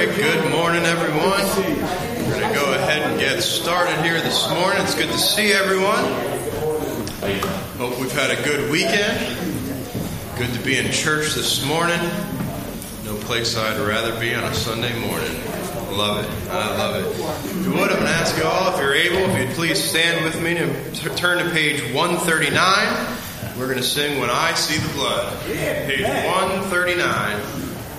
right, good morning, everyone. We're going to go ahead and get started here this morning. It's good to see everyone. Hope we've had a good weekend. Good to be in church this morning. No place I'd rather be on a Sunday morning. Love it. I love it. If you would, I'm going to ask you all, if you're able, if you'd please stand with me to turn to page 139. We're going to sing When I See the Blood. Page 139.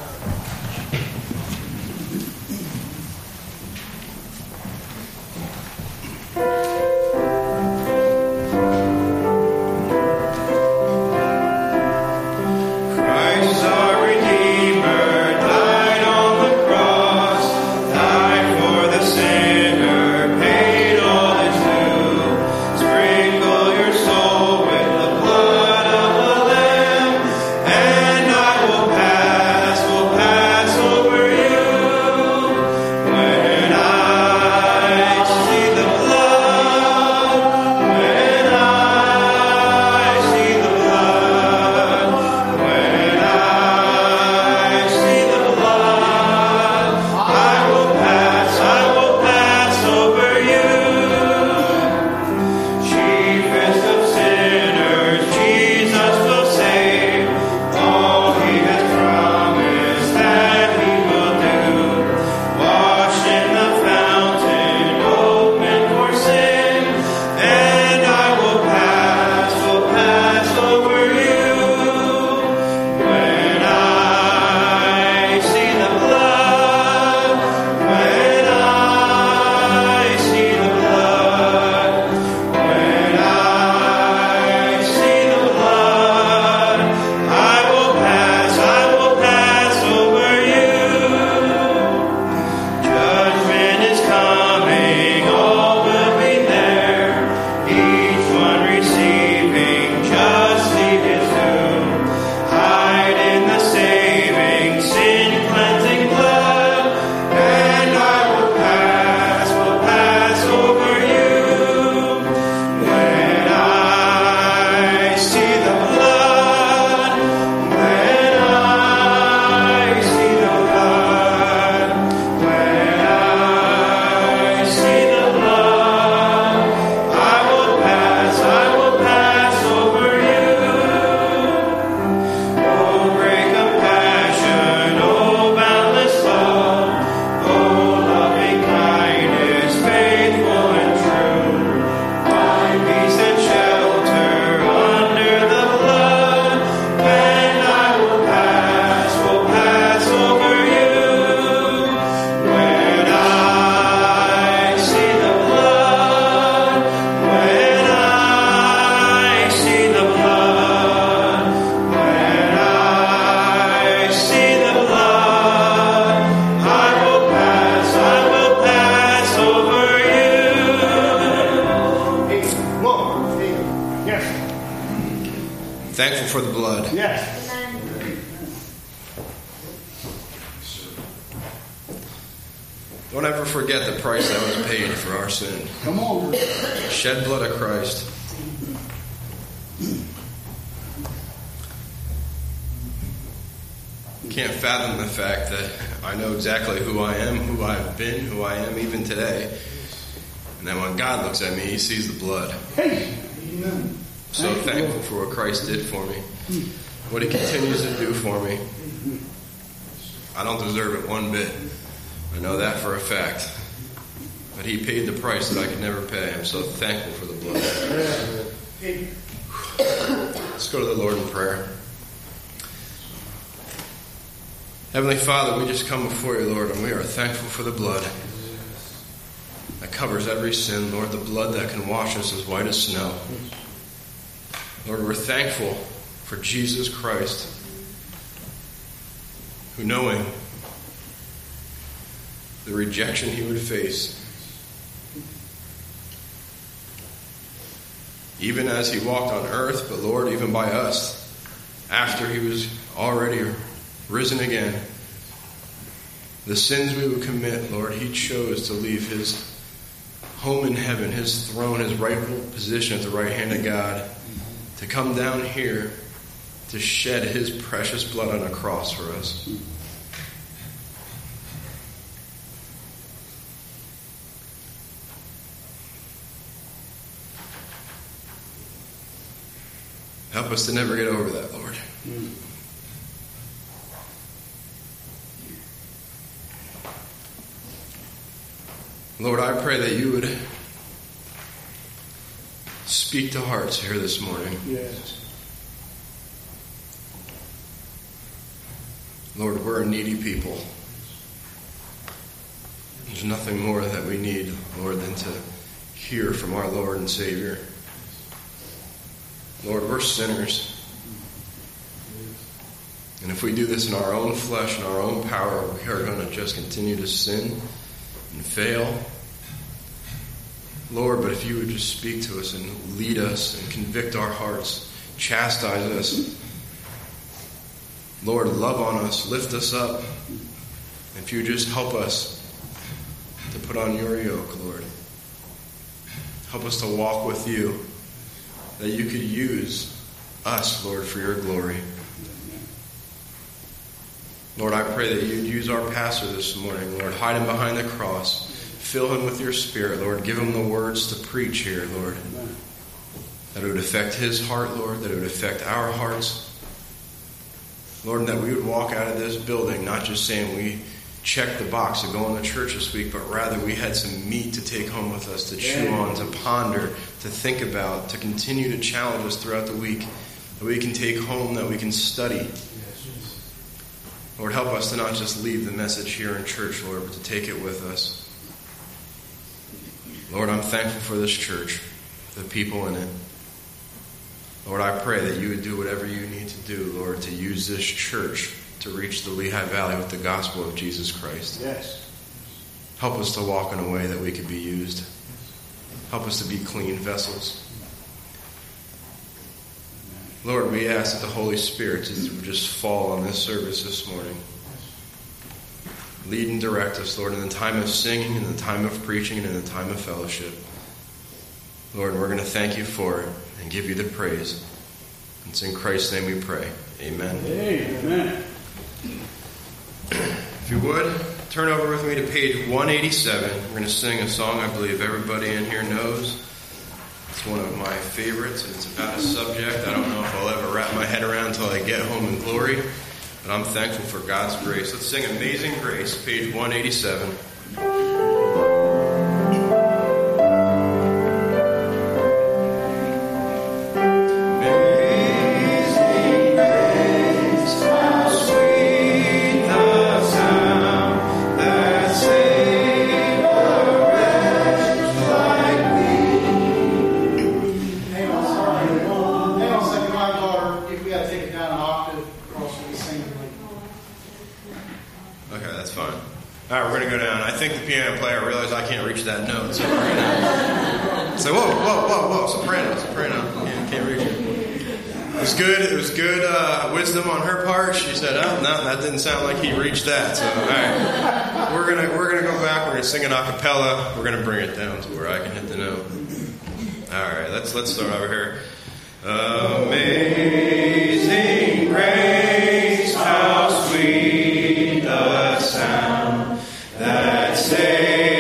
Thankful for the blood. Yes. Don't ever forget the price that was paid for our sin. Come on. Shed blood of Christ. Can't fathom the fact that I know exactly who I am, who I've been, who I am even today. And that when God looks at me, he sees the blood. Hey. Amen. So thankful for what Christ did for me, what he continues to do for me. I don't deserve it one bit. I know that for a fact. But he paid the price that I could never pay. I'm so thankful for the blood. Let's go to the Lord in prayer. Heavenly Father, we just come before you, Lord, and we are thankful for the blood that covers every sin, Lord, the blood that can wash us as white as snow. Lord, we're thankful for Jesus Christ, who, knowing the rejection he would face, even as he walked on earth, but Lord, even by us, after he was already risen again, the sins we would commit, Lord, he chose to leave his home in heaven, his throne, his rightful position at the right hand of God, to come down here to shed his precious blood on a cross for us. Help us to never get over that, Lord. Lord, I pray that you would speak to hearts here this morning. Yes. Lord, we're a needy people. There's nothing more that we need, Lord, than to hear from our Lord and Savior. Lord, we're sinners. And if we do this in our own flesh and our own power, we are going to just continue to sin and fail. Lord, but if you would just speak to us and lead us and convict our hearts, chastise us, Lord, love on us, lift us up. If you just help us to put on your yoke, Lord. Help us to walk with you, that you could use us, Lord, for your glory. Lord, I pray that you'd use our pastor this morning, Lord. Hide him behind the cross. Fill him with your Spirit, Lord. Give him the words to preach here, Lord. That it would affect his heart, Lord. That it would affect our hearts. Lord, and that we would walk out of this building not just saying we checked the box of going to church this week, but rather we had some meat to take home with us, to chew on, to ponder, to think about, to continue to challenge us throughout the week, that we can take home, that we can study. Lord, help us to not just leave the message here in church, Lord, but to take it with us. Lord, I'm thankful for this church, the people in it. Lord, I pray that you would do whatever you need to do, Lord, to use this church to reach the Lehigh Valley with the gospel of Jesus Christ. Yes. Help us to walk in a way that we could be used. Help us to be clean vessels. Lord, we ask that the Holy Spirit would just fall on this service this morning. Lead and direct us, Lord, in the time of singing, in the time of preaching, and in the time of fellowship. Lord, we're going to thank you for it and give you the praise. It's in Christ's name we pray. Amen. Amen. If you would, turn over with me to page 187. We're going to sing a song I believe everybody in here knows. It's one of my favorites, and it's about a subject I don't know if I'll ever wrap my head around until I get home in glory. But I'm thankful for God's grace. Let's sing Amazing Grace, page 187. That note, so we're gonna say, whoa, soprano, can't reach it. It was good wisdom on her part. She said, oh, no, that didn't sound like he reached that. So, all right, we're gonna go back. We're gonna sing an a cappella. We're gonna bring it down to where I can hit the note. All right, let's start over here. Amazing grace, how sweet the sound that saved.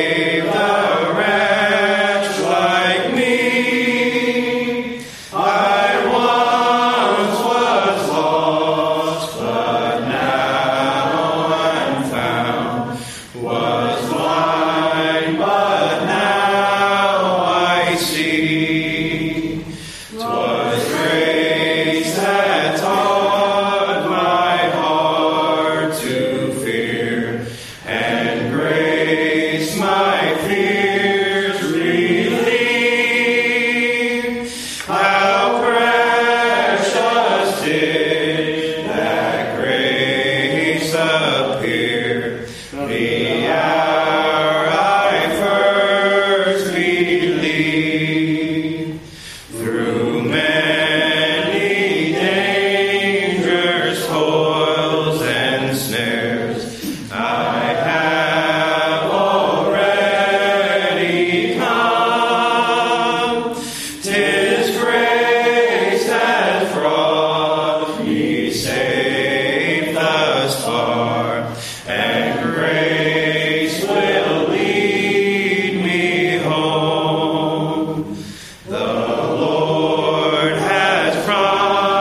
The Lord has promised.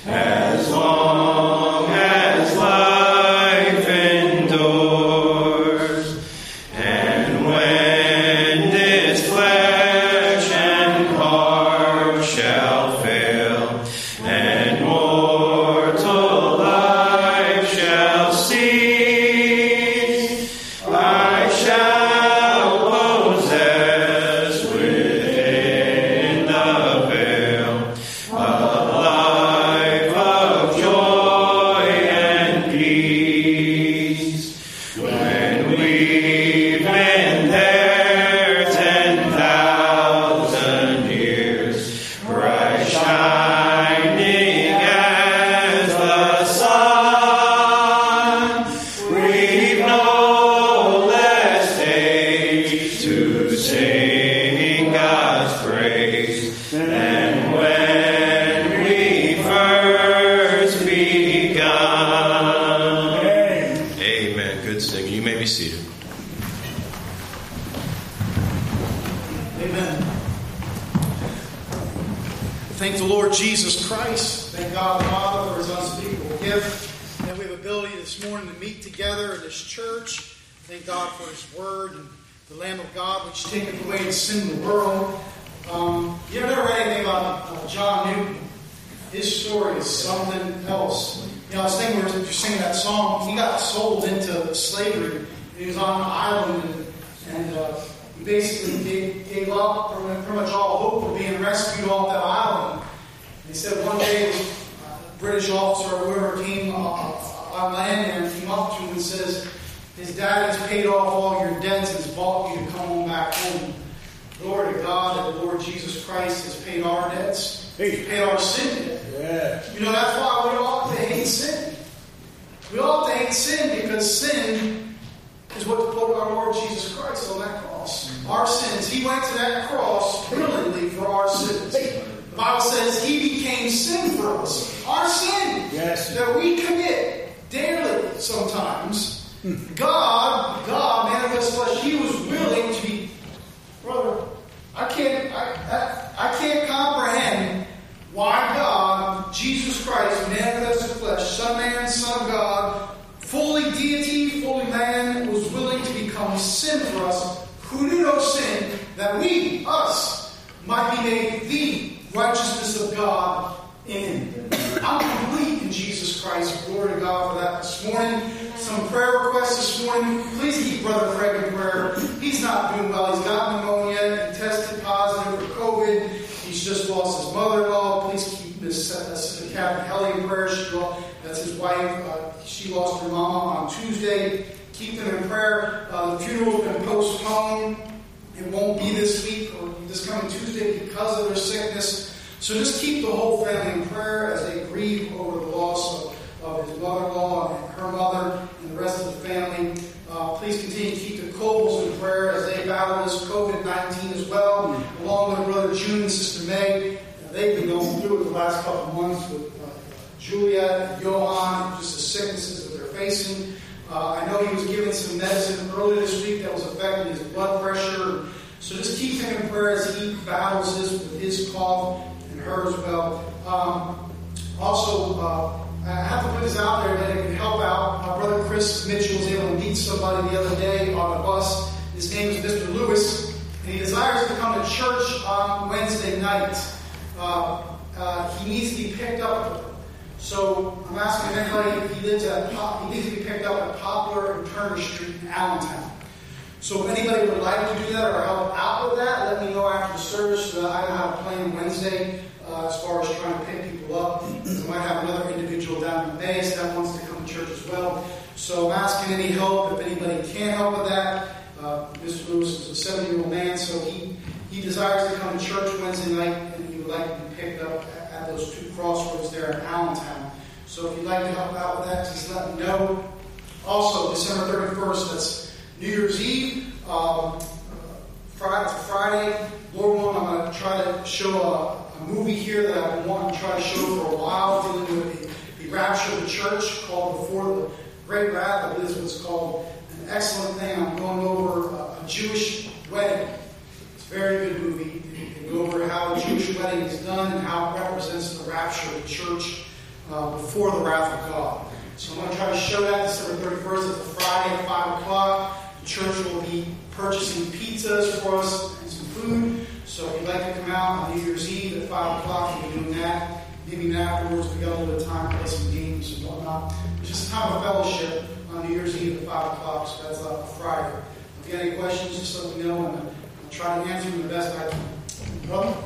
as long as life endures. And when this flesh and heart shall fail, and mortal life shall cease, I shall possess within the veil a life of joy and peace. When we've been there 10,000 years, bright shining as the sun, we've no less days to sing God's praise than when we first begun. Amen. Good singing. You may be seated. Amen. Thank the Lord Jesus Christ. Thank God the Father for His unspeakable gift. And we have ability this morning to meet together in this church. Thank God for His Word and the Lamb of God, which taketh away the sin of the world. You ever read anything about John Newton? His story is something else. You know, I was thinking we were singing that song. He got sold into slavery. He was on an island, and he basically gave up pretty much all hope of being rescued off that island. And he said one day a British officer or whoever came on land there and came up to him and says, his dad has paid off all your debts and has bought you to come on back home. Glory to God that the Lord Jesus Christ has paid our debts. He's paid our sin debt. Yeah. You know, that's why we ought to hate sin. We ought to hate sin because sin is what put our Lord Jesus Christ on that cross. Our sins. He went to that cross willingly for our sins. The Bible says He became sin for us. Our sin that we commit daily sometimes. God manifest flesh, He was willing to be, brother, I can't comprehend why God, Jesus Christ, manifested flesh, Son of Man, Son of God, fully deity, fully man, was willing to become sin for us, who knew no sin, that we, us, might be made the righteousness of God in Him. I'm complete in Jesus Christ. Glory to God for that this morning. Some prayer requests this morning. Please keep Brother Craig in prayer. He's not doing well. He's got pneumonia. He tested positive for COVID. He's just lost his mother-in-law. Please keep Miss Kathy Helly in prayer. That's his wife. She lost her mama on Tuesday. Keep them in prayer. The funeral's been postponed. It won't be this week or this coming Tuesday because of their sickness. So just keep the whole family in prayer as they grieve over the loss of his mother-in-law and her mother and the rest of the family. Please continue to keep the Cobles in prayer as they battle this COVID-19 as well, along with Brother June and Sister May. They've been going through it the last couple of months with Julia and Johan, just the sicknesses that they're facing. I know he was given some medicine earlier this week that was affecting his blood pressure. So just keep him in prayer as he battles this with his cough and her as well. I have to put this out there that it can help out. My brother Chris Mitchell was able to meet somebody the other day on a bus. His name is Mr. Lewis, and he desires to come to church on Wednesday night. He needs to be picked up. So I'm asking anybody, he needs to be picked up at Poplar and Turner Street in Allentown. So if anybody would like to do that or help out with that, let me know after the service so that I know how to plan Wednesday as far as trying to pick people up. I might have another individual down in Bayes that wants to come to church as well. So I'm asking any help if anybody can help with that. Mr. Lewis is a 70-year-old man, so he desires to come to church Wednesday night, and he would like to be picked up at those two crossroads there in Allentown. So if you'd like to help out with that, just let me know. Also, December 31st, that's New Year's Eve, Friday. Lord willing, I'm going to try to show a movie here that I've been wanting to try to show for a while, dealing with the rapture of the church, called Before the Great Wrath. I believe is what it's called. An excellent thing. I'm going over a Jewish wedding. It's a very good movie. You can go over how a Jewish wedding is done and how it represents the rapture of the church. before the wrath of God. So I'm going to try to show that December 31st. It's a Friday at 5 o'clock. The church will be purchasing pizzas for us and some food. So if you'd like to come out on New Year's Eve at 5 o'clock, we'll be doing that. Maybe afterwards we got a little bit of time to play some games and whatnot. It's just a time of fellowship on New Year's Eve at 5 o'clock, so that's a Friday. If you have any questions, just let me know, and I'll try to answer them the best I can. Brother?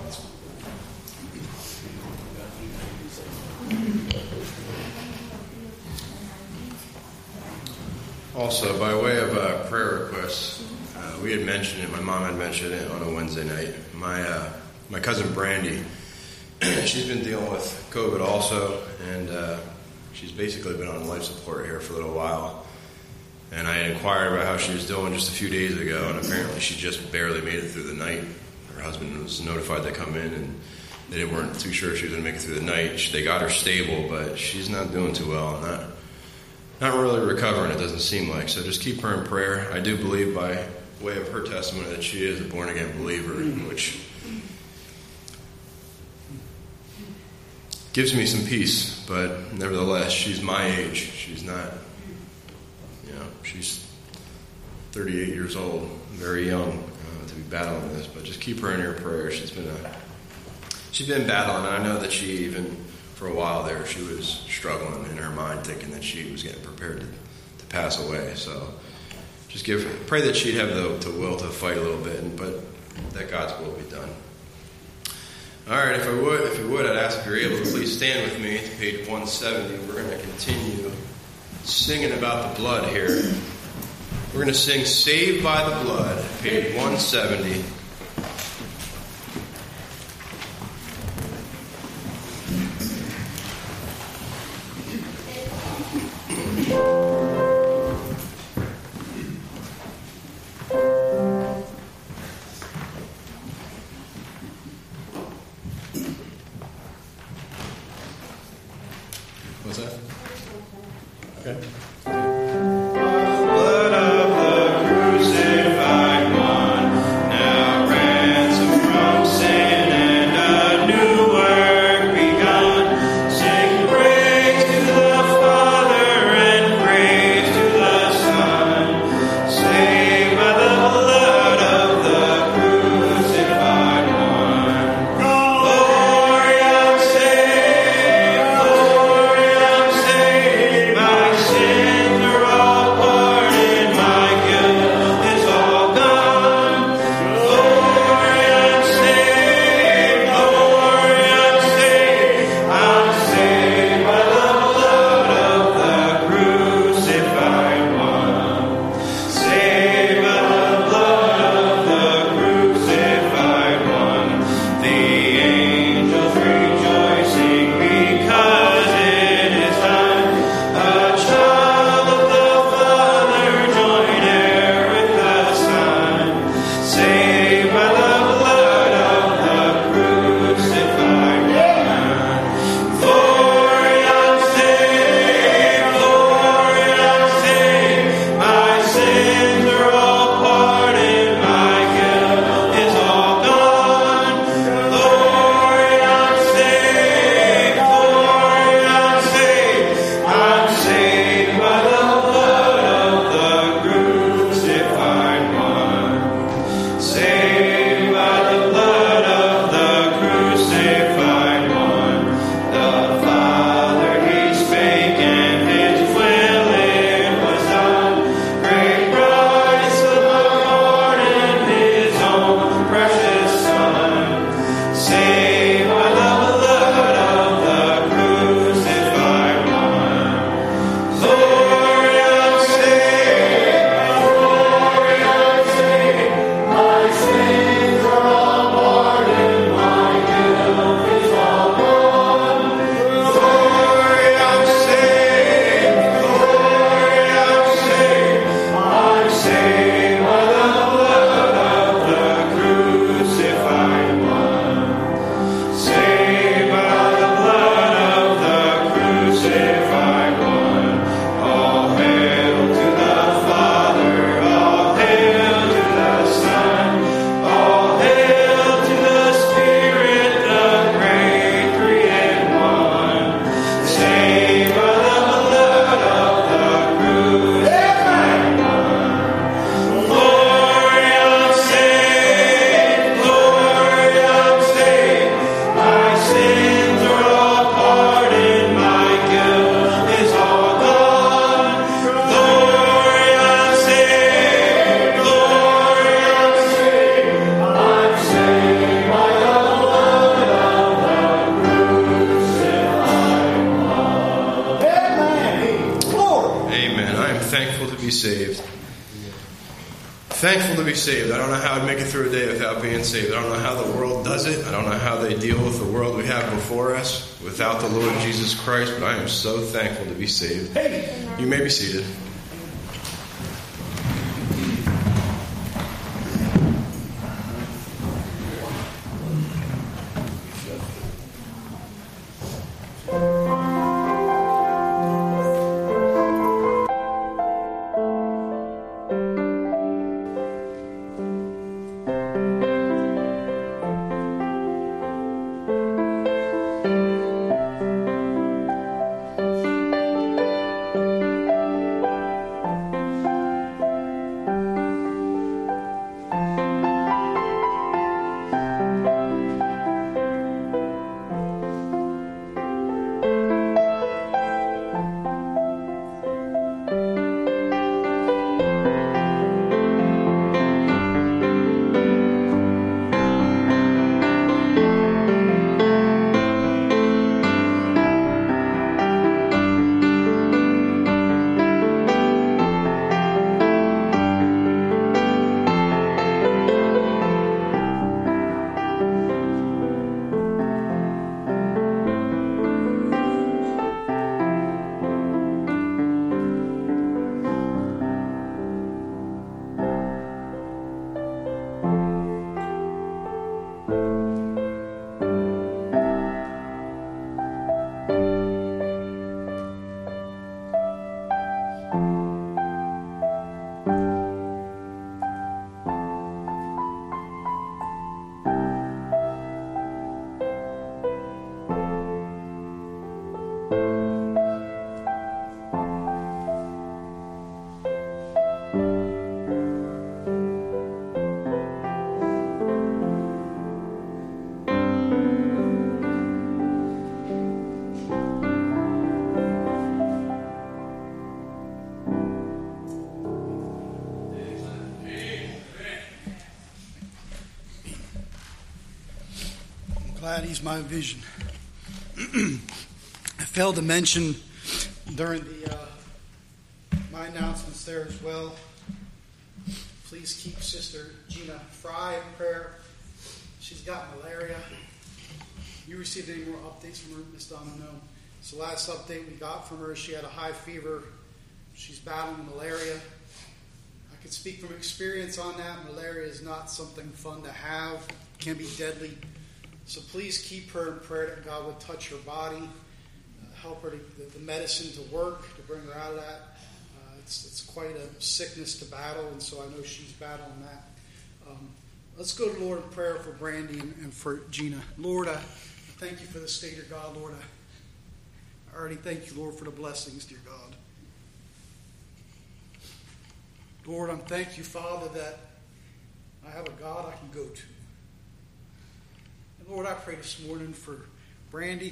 Also, by way of prayer requests, we had mentioned it. My mom had mentioned it on a Wednesday night. My cousin Brandy, she's been dealing with COVID also, and she's basically been on life support here for a little while. And I inquired about how she was doing just a few days ago, and apparently she just barely made it through the night. Her husband was notified to come in, and they weren't too sure she was going to make it through the night. They got her stable, but she's not doing too well, not really recovering, it doesn't seem like. So just keep her in prayer. I do believe by way of her testimony that she is a born-again believer, which gives me some peace. But nevertheless, she's my age. She's not, she's 38 years old, very young to be battling this. But just keep her in your prayer. She's been battling, and I know that she even, for a while there, she was struggling in her mind, thinking that she was getting prepared to pass away. So just pray that she'd have the will to fight a little bit, but that God's will be done. All right, if you would, I'd ask if you're able to please stand with me to page 170. We're going to continue singing about the blood here. We're going to sing Saved by the Blood, page 170. What's that? Okay. Sin be saved. Thankful to be saved. I don't know how I'd make it through a day without being saved. I don't know how the world does it. I don't know how they deal with the world we have before us without the Lord Jesus Christ, but I am so thankful to be saved. You may be seated. Glad he's my vision. I failed to mention during my announcements there as well. Please keep Sister Gina Fry in prayer. She's got malaria. You received any more updates from her, Miss Donna? No. So the last update we got from her, she had a high fever. She's battling malaria. I can speak from experience on that. Malaria is not something fun to have. It can be deadly. So please keep her in prayer that God would touch her body, help her the medicine to work, to bring her out of that. It's quite a sickness to battle, and so I know she's battling that. Let's go to Lord in prayer for Brandy and for Gina. Lord, I thank you for the state of God, Lord. I already thank you, Lord, for the blessings, dear God. Lord, I thank you, Father, that I have a God I can go to. Lord, I pray this morning for Brandy.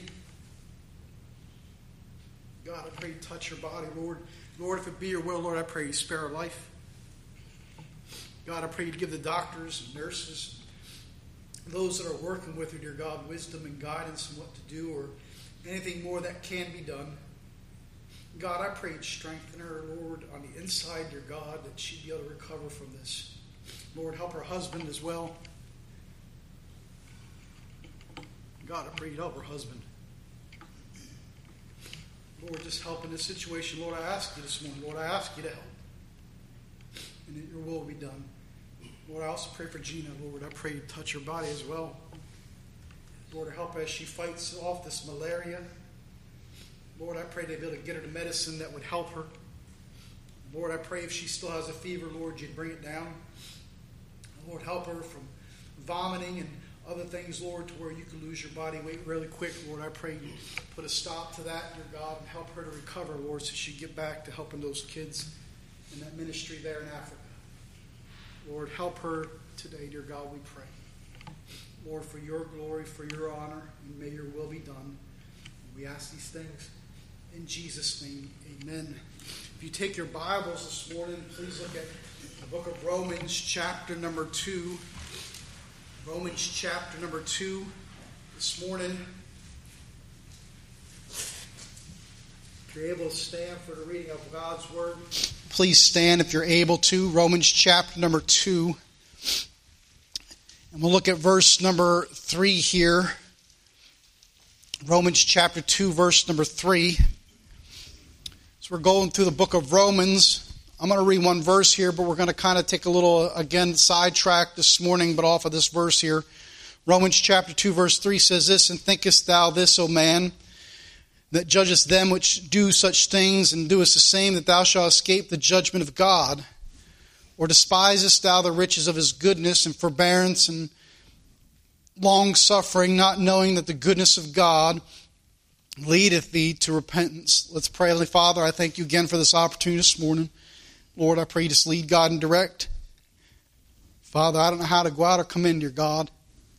God, I pray you touch her body, Lord. Lord, if it be your will, Lord, I pray you spare her life. God, I pray you give the doctors and nurses, those that are working with her, dear God, wisdom and guidance on what to do or anything more that can be done. God, I pray you strengthen her, Lord, on the inside, dear God, that she'd be able to recover from this. Lord, help her husband as well. God, I pray you'd help her husband. Lord, just help in this situation. Lord, I ask you this morning. Lord, I ask you to help. And that your will be done. Lord, I also pray for Gina. Lord, I pray you touch her body as well. Lord, help her as she fights off this malaria. Lord, I pray they'd be able to get her the medicine that would help her. Lord, I pray if she still has a fever, Lord, you'd bring it down. Lord, help her from vomiting and other things, Lord, to where you can lose your body weight really quick. Lord, I pray you put a stop to that, dear God, and help her to recover, Lord, so she get back to helping those kids in that ministry there in Africa. Lord, help her today, dear God, we pray. Lord, for your glory, for your honor, and may your will be done. We ask these things in Jesus' name. Amen. If you take your Bibles this morning, please look at the book of Romans, chapter number 2. Romans chapter number 2 this morning. If you're able to stand for the reading of God's Word, please stand if you're able to. Romans chapter number 2. And we'll look at verse number 3 here. Romans chapter 2, verse number 3. So we're going through the book of Romans. I'm going to read one verse here, but we're going to kind of take a little, again, sidetrack this morning, but off of this verse here. Romans chapter 2, verse 3 says this, "And thinkest thou this, O man, that judgest them which do such things, and doest the same, that thou shalt escape the judgment of God? Or despisest thou the riches of his goodness and forbearance and long-suffering, not knowing that the goodness of God leadeth thee to repentance?" Let's pray. Heavenly Father, I thank you again for this opportunity this morning. Lord, I pray you just lead, God, and direct. Father, I don't know how to go out or come in, dear God.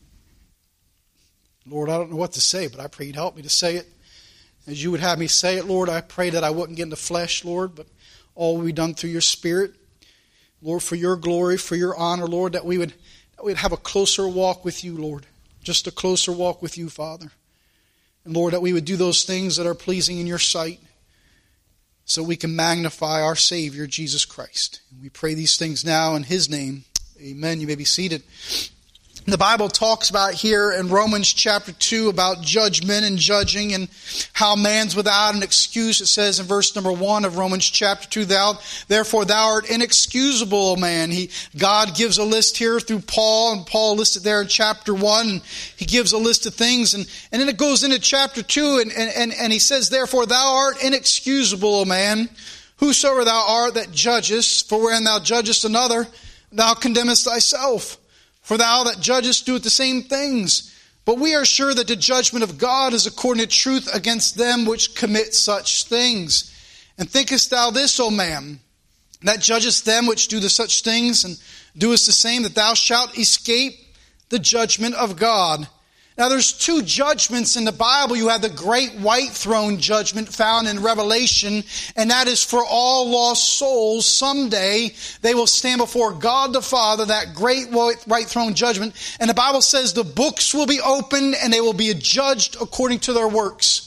Lord, I don't know what to say, but I pray you'd help me to say it as you would have me say it, Lord. I pray that I wouldn't get into flesh, Lord, but all will be done through your Spirit. Lord, for your glory, for your honor, Lord, that we would have a closer walk with you, Lord. Just a closer walk with you, Father. And Lord, that we would do those things that are pleasing in your sight so we can magnify our Savior, Jesus Christ. And we pray these things now in his name. Amen. You may be seated. The Bible talks about here in Romans chapter 2 about judgment and judging and how man's without an excuse. It says in verse number 1 of Romans chapter 2, "Therefore thou art inexcusable, O man." God gives a list here through Paul, and Paul listed there in chapter 1. And he gives a list of things, and then it goes into chapter 2, and he says, "Therefore thou art inexcusable, O man, whosoever thou art that judgest, for wherein thou judgest another, thou condemnest thyself. For thou that judgest doeth the same things. But we are sure that the judgment of God is according to truth against them which commit such things. And thinkest thou this, O man, that judgest them which do such things, and doest the same, that thou shalt escape the judgment of God?" Now there's two judgments in the Bible. You have the great white throne judgment found in Revelation, and that is for all lost souls. Someday they will stand before God the Father, that great white throne judgment. And the Bible says the books will be opened and they will be judged according to their works.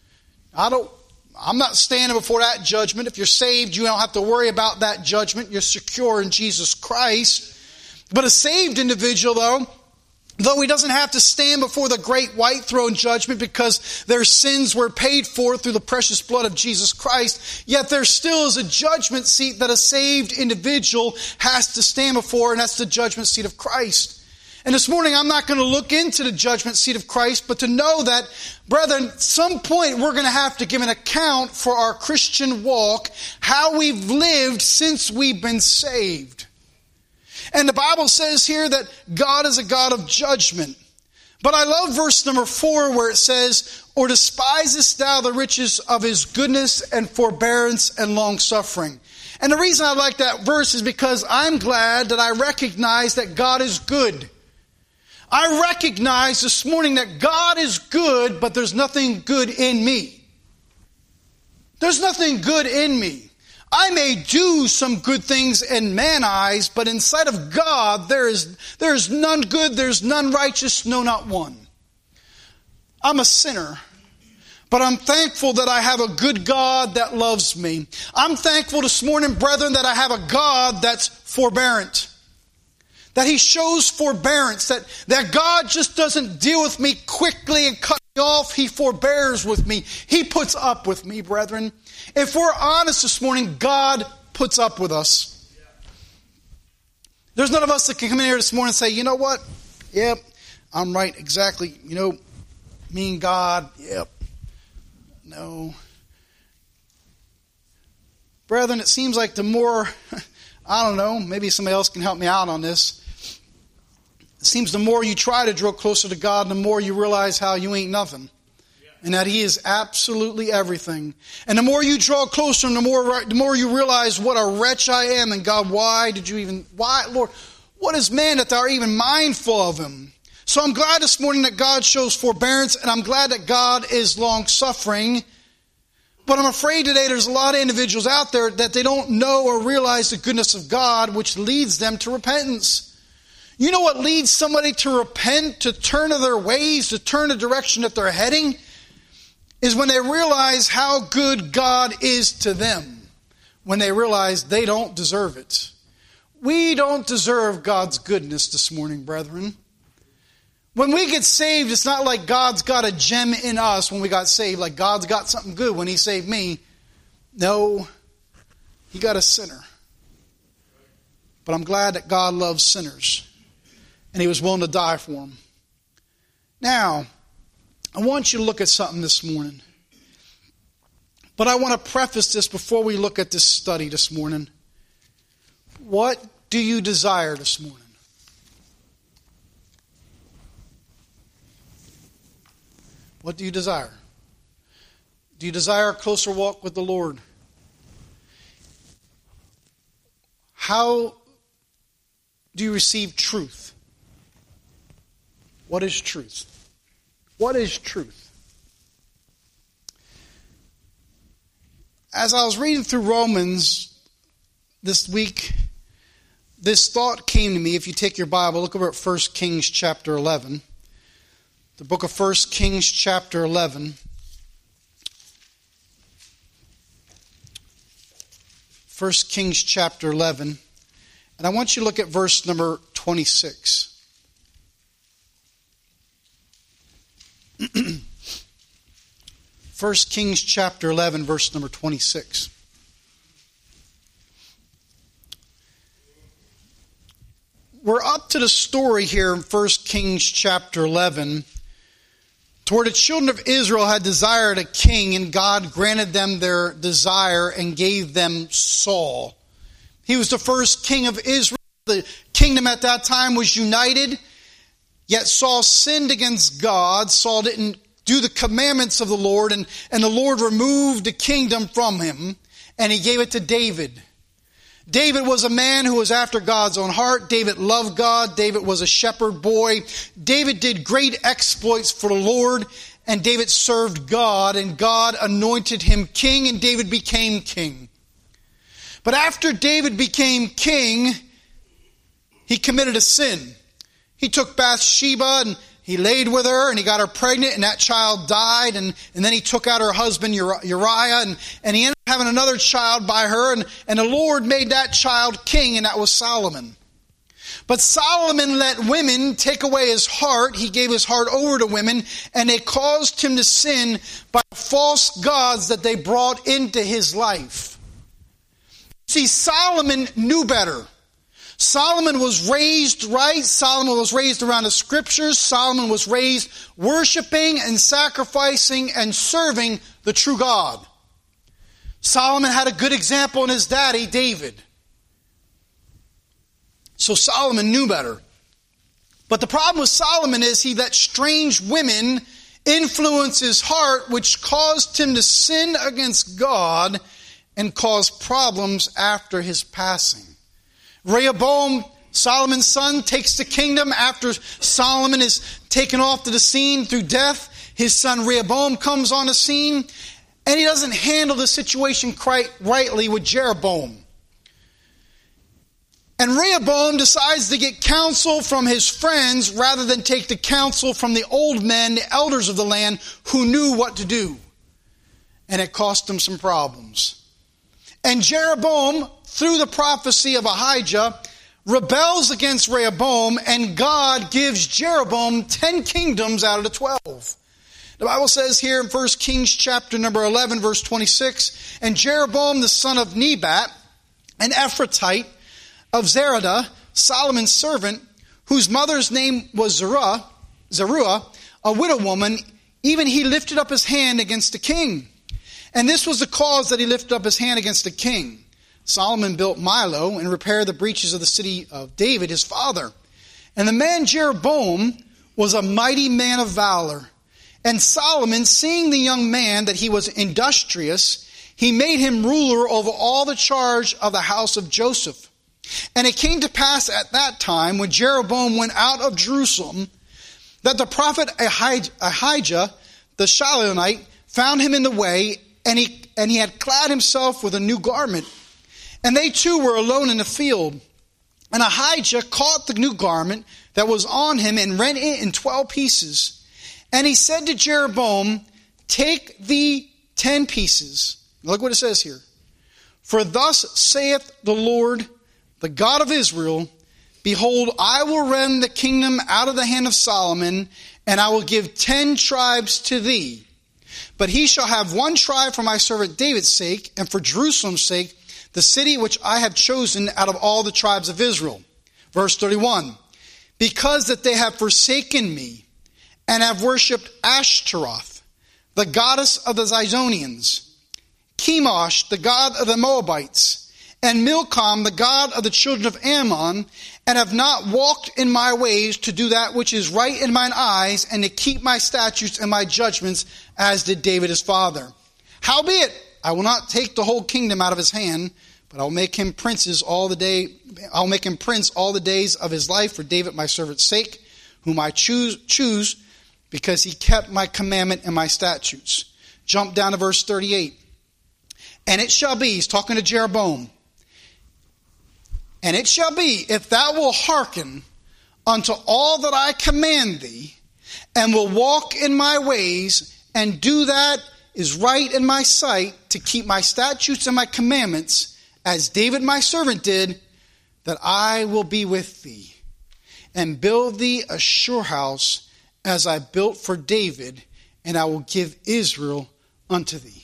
I'm not standing before that judgment. If you're saved, you don't have to worry about that judgment. You're secure in Jesus Christ. But a saved individual, though he doesn't have to stand before the great white throne judgment because their sins were paid for through the precious blood of Jesus Christ, yet there still is a judgment seat that a saved individual has to stand before, and that's the judgment seat of Christ. And this morning I'm not going to look into the judgment seat of Christ, but to know that, brethren, at some point we're going to have to give an account for our Christian walk, how we've lived since we've been saved. And the Bible says here that God is a God of judgment. But I love verse number 4 where it says, "Or despisest thou the riches of his goodness and forbearance and long-suffering?" And the reason I like that verse is because I'm glad that I recognize that God is good. I recognize this morning that God is good, but there's nothing good in me. There's nothing good in me. I may do some good things in man's eyes, but in sight of God, there is none good, there's none righteous, no, not one. I'm a sinner, but I'm thankful that I have a good God that loves me. I'm thankful this morning, brethren, that I have a God that's forbearant. That he shows forbearance, that God just doesn't deal with me quickly and cut me off. He forbears with me. He puts up with me, brethren. If we're honest this morning, God puts up with us. There's none of us that can come in here this morning and say, "You know what? Yep, I'm right, exactly. Me and God, yep." No. Brethren, it seems like the more, I don't know, maybe somebody else can help me out on this. It seems the more you try to draw closer to God, the more you realize how you ain't nothing. And that he is absolutely everything. And the more you draw closer, and the more you realize what a wretch I am. And God, why, Lord, what is man that thou art even mindful of him? So I'm glad this morning that God shows forbearance, and I'm glad that God is long-suffering. But I'm afraid today there's a lot of individuals out there that they don't know or realize the goodness of God, which leads them to repentance. You know what leads somebody to repent, to turn to their ways, to turn the direction that they're heading? Is when they realize how good God is to them. when they realize they don't deserve it. We don't deserve God's goodness this morning, brethren. When we get saved, it's not like God's got a gem in us when we got saved, like God's got something good when He saved me. No, He got a sinner. But I'm glad that God loves sinners, and He was willing to die for them. Now, I want you to look at something this morning. But I want to preface this before we look at this study this morning. What do you desire this morning? What do you desire? Do you desire a closer walk with the Lord? How do you receive truth? What is truth? What is truth? As I was reading through Romans this week, this thought came to me. If you take your Bible, look over at 1 Kings chapter 11. The book of 1 Kings chapter 11. 1 Kings chapter 11. And I want you to look at verse number 26. 1 Kings chapter 11, verse number 26. We're up to the story here in 1 Kings chapter 11, to where the children of Israel had desired a king, and God granted them their desire and gave them Saul. He was the first king of Israel. The kingdom at that time was united, yet Saul sinned against God. Saul didn't do the commandments of the Lord, and the Lord removed the kingdom from him, and He gave it to David. David was a man who was after God's own heart. David loved God. David was a shepherd boy. David did great exploits for the Lord, and David served God, and God anointed him king, and David became king. But after David became king, he committed a sin. He took Bathsheba and he laid with her, and he got her pregnant, and that child died, and then he took out her husband Uriah, and he ended up having another child by her, and the Lord made that child king, and that was Solomon. But Solomon let women take away his heart. He gave his heart over to women, and they caused him to sin by false gods that they brought into his life. See, Solomon knew better. Solomon was raised right. Solomon was raised around the scriptures. Solomon was raised worshiping and sacrificing and serving the true God. Solomon had a good example in his daddy, David. So Solomon knew better. But the problem with Solomon is he let strange women influence his heart, which caused him to sin against God and cause problems after his passing. Rehoboam, Solomon's son, takes the kingdom after Solomon is taken off to the scene through death. His son Rehoboam comes on the scene, and he doesn't handle the situation quite rightly with Jeroboam. And Rehoboam decides to get counsel from his friends rather than take the counsel from the old men, the elders of the land, who knew what to do. And it cost him some problems. And Jeroboam, through the prophecy of Ahijah, rebels against Rehoboam, and God gives Jeroboam 10 kingdoms out of the 12. The Bible says here in 1 Kings chapter number 11, verse 26, and Jeroboam the son of Nebat, an Ephratite of Zeradah, Solomon's servant, whose mother's name was Zeruah, a widow woman, even he lifted up his hand against the king. And this was the cause that he lifted up his hand against the king. Solomon built Milo and repaired the breaches of the city of David, his father. And the man Jeroboam was a mighty man of valor. And Solomon, seeing the young man that he was industrious, he made him ruler over all the charge of the house of Joseph. And it came to pass at that time, when Jeroboam went out of Jerusalem, that the prophet Ahijah, the Shilonite, found him in the way, and he had clad himself with a new garment. And they two were alone in the field. And Ahijah caught the new garment that was on him and rent it in 12 pieces. And he said to Jeroboam, take thee 10 pieces. Look what it says here. For thus saith the Lord, the God of Israel, behold, I will rend the kingdom out of the hand of Solomon, and I will give 10 tribes to thee. But he shall have 1 tribe for my servant David's sake, and for Jerusalem's sake, the city which I have chosen out of all the tribes of Israel. Verse 31, because that they have forsaken me, and have worshipped Ashtaroth, the goddess of the Zidonians, Chemosh, the god of the Moabites, and Milcom, the god of the children of Ammon, and have not walked in my ways to do that which is right in mine eyes, and to keep my statutes and my judgments, as did David his father. Howbeit, I will not take the whole kingdom out of his hand, but I will make him prince all the days of his life for David my servant's sake, whom I choose, because he kept my commandment and my statutes. Jump down to verse 38. And it shall be, he's talking to Jeroboam, and it shall be, if thou wilt hearken unto all that I command thee, and will walk in my ways, and do that is right in my sight, to keep my statutes and my commandments, as David my servant did, that I will be with thee, and build thee a sure house, as I built for David, and I will give Israel unto thee.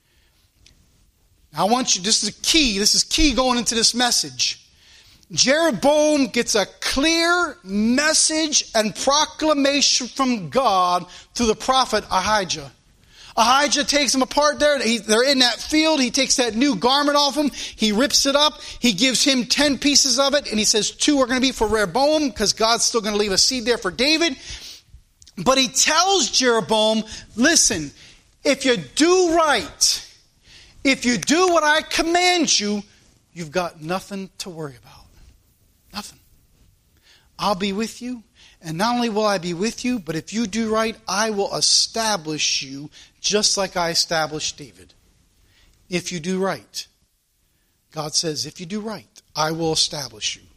Now I want you, this is key going into this message. Jeroboam gets a clear message and proclamation from God through the prophet Ahijah. Ahijah takes them apart there. They're in that field. He takes that new garment off him. He rips it up. He gives him 10 pieces of it. And he says 2 are going to be for Rehoboam, because God's still going to leave a seed there for David. But he tells Jeroboam, listen, if you do right, if you do what I command you, you've got nothing to worry about. Nothing. I'll be with you. And not only will I be with you, but if you do right, I will establish you just like I established David. If you do right. God says, if you do right, I will establish you.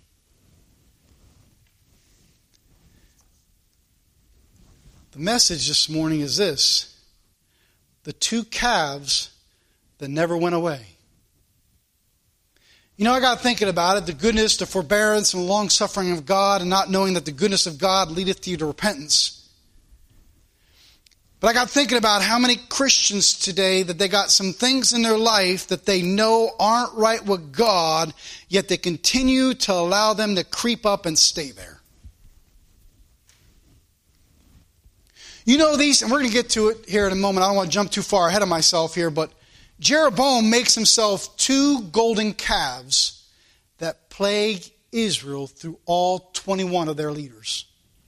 The message this morning is this: the 2 calves that never went away. You know, I got thinking about it, the goodness, the forbearance, and the long-suffering of God, and not knowing that the goodness of God leadeth you to repentance. But I got thinking about how many Christians today, that they got some things in their life that they know aren't right with God, yet they continue to allow them to creep up and stay there. You know these, and we're going to get to it here in a moment. I don't want to jump too far ahead of myself here, but Jeroboam makes himself 2 golden calves that plague Israel through all 21 of their leaders.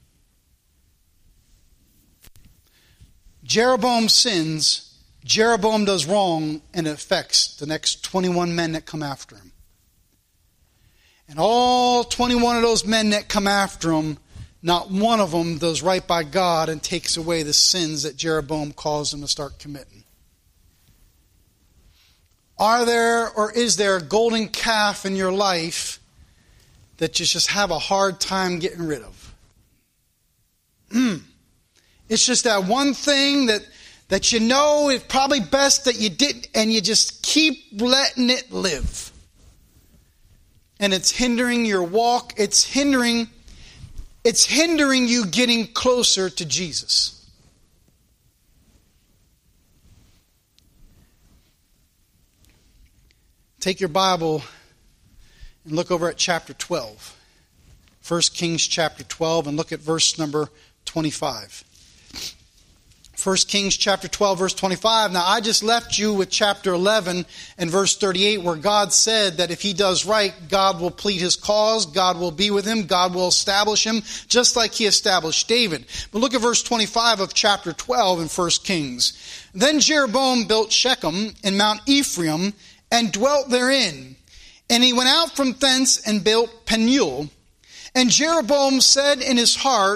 Jeroboam sins, Jeroboam does wrong, and it affects the next 21 men that come after him. And all 21 of those men that come after him, not one of them does right by God and takes away the sins that Jeroboam caused them to start committing. Are there, or is there, a golden calf in your life that you just have a hard time getting rid of? It's just that one thing that you know it's probably best that you didn't, and you just keep letting it live. And it's hindering your walk. It's hindering you getting closer to Jesus. Take your Bible and look over at chapter 12. 1 Kings chapter 12, and look at verse number 25. 1 Kings chapter 12, verse 25. Now, I just left you with chapter 11 and verse 38, where God said that if he does right, God will plead his cause, God will be with him, God will establish him, just like he established David. But look at verse 25 of chapter 12 in 1 Kings. Then Jeroboam built Shechem in Mount Ephraim, and dwelt therein. And he went out from thence and built Peniel. And Jeroboam said in his heart,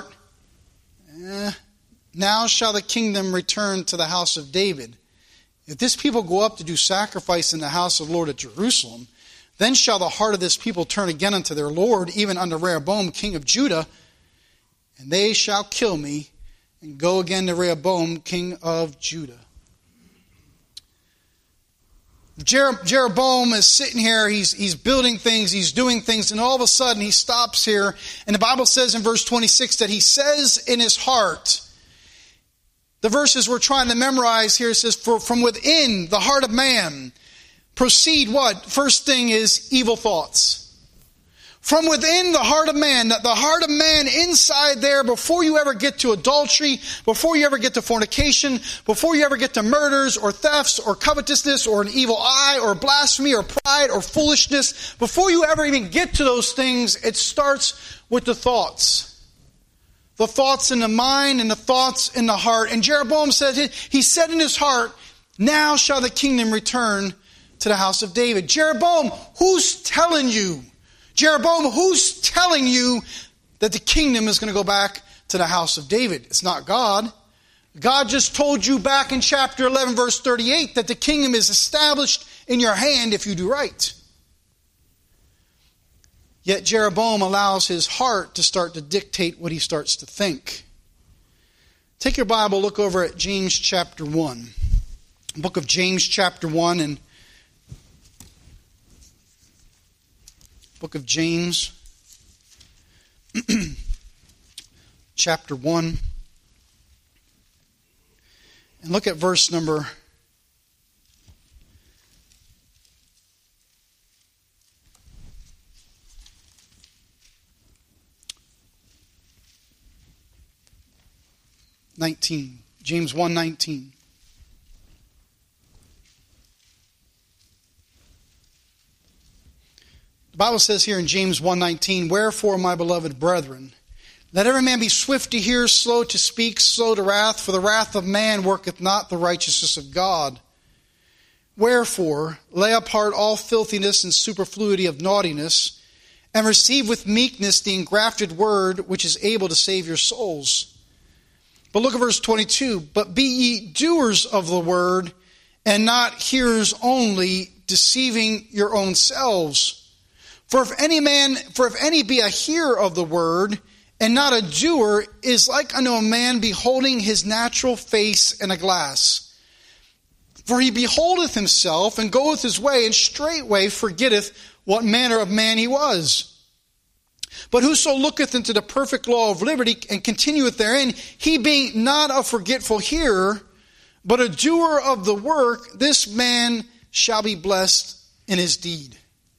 now shall the kingdom return to the house of David. If this people go up to do sacrifice in the house of the Lord at Jerusalem, then shall the heart of this people turn again unto their Lord, even unto Rehoboam king of Judah, and they shall kill me, and go again to Rehoboam king of Judah. Jeroboam is sitting here, he's building things, he's doing things, and all of a sudden he stops here, and the Bible says in verse 26 that he says in his heart, the verses we're trying to memorize here says, from within the heart of man proceed what? First thing is evil thoughts. From within the heart of man, the heart of man inside there, before you ever get to adultery, before you ever get to fornication, before you ever get to murders or thefts or covetousness or an evil eye or blasphemy or pride or foolishness, before you ever even get to those things, it starts with the thoughts. The thoughts in the mind and the thoughts in the heart. And Jeroboam said, he said in his heart, now shall the kingdom return to the house of David. Jeroboam, who's telling you? Jeroboam, who's telling you that the kingdom is going to go back to the house of David? It's not God. God just told you back in chapter 11, verse 38, that the kingdom is established in your hand if you do right. Yet Jeroboam allows his heart to start to dictate what he starts to think. Take your Bible, look over at James chapter 1. Book of James chapter 1 and Book of James, chapter 1. And look at verse number 19. James 1:19. The Bible says here in James 1:19, wherefore, my beloved brethren, let every man be swift to hear, slow to speak, slow to wrath, for the wrath of man worketh not the righteousness of God. Wherefore, lay apart all filthiness and superfluity of naughtiness, and receive with meekness the engrafted word, which is able to save your souls. But look at verse 22. But be ye doers of the word, and not hearers only, deceiving your own selves. For if any be a hearer of the word, and not a doer, is like unto a man beholding his natural face in a glass. For he beholdeth himself, and goeth his way, and straightway forgetteth what manner of man he was. But whoso looketh into the perfect law of liberty, and continueth therein, he being not a forgetful hearer, but a doer of the work, this man shall be blessed in his deed.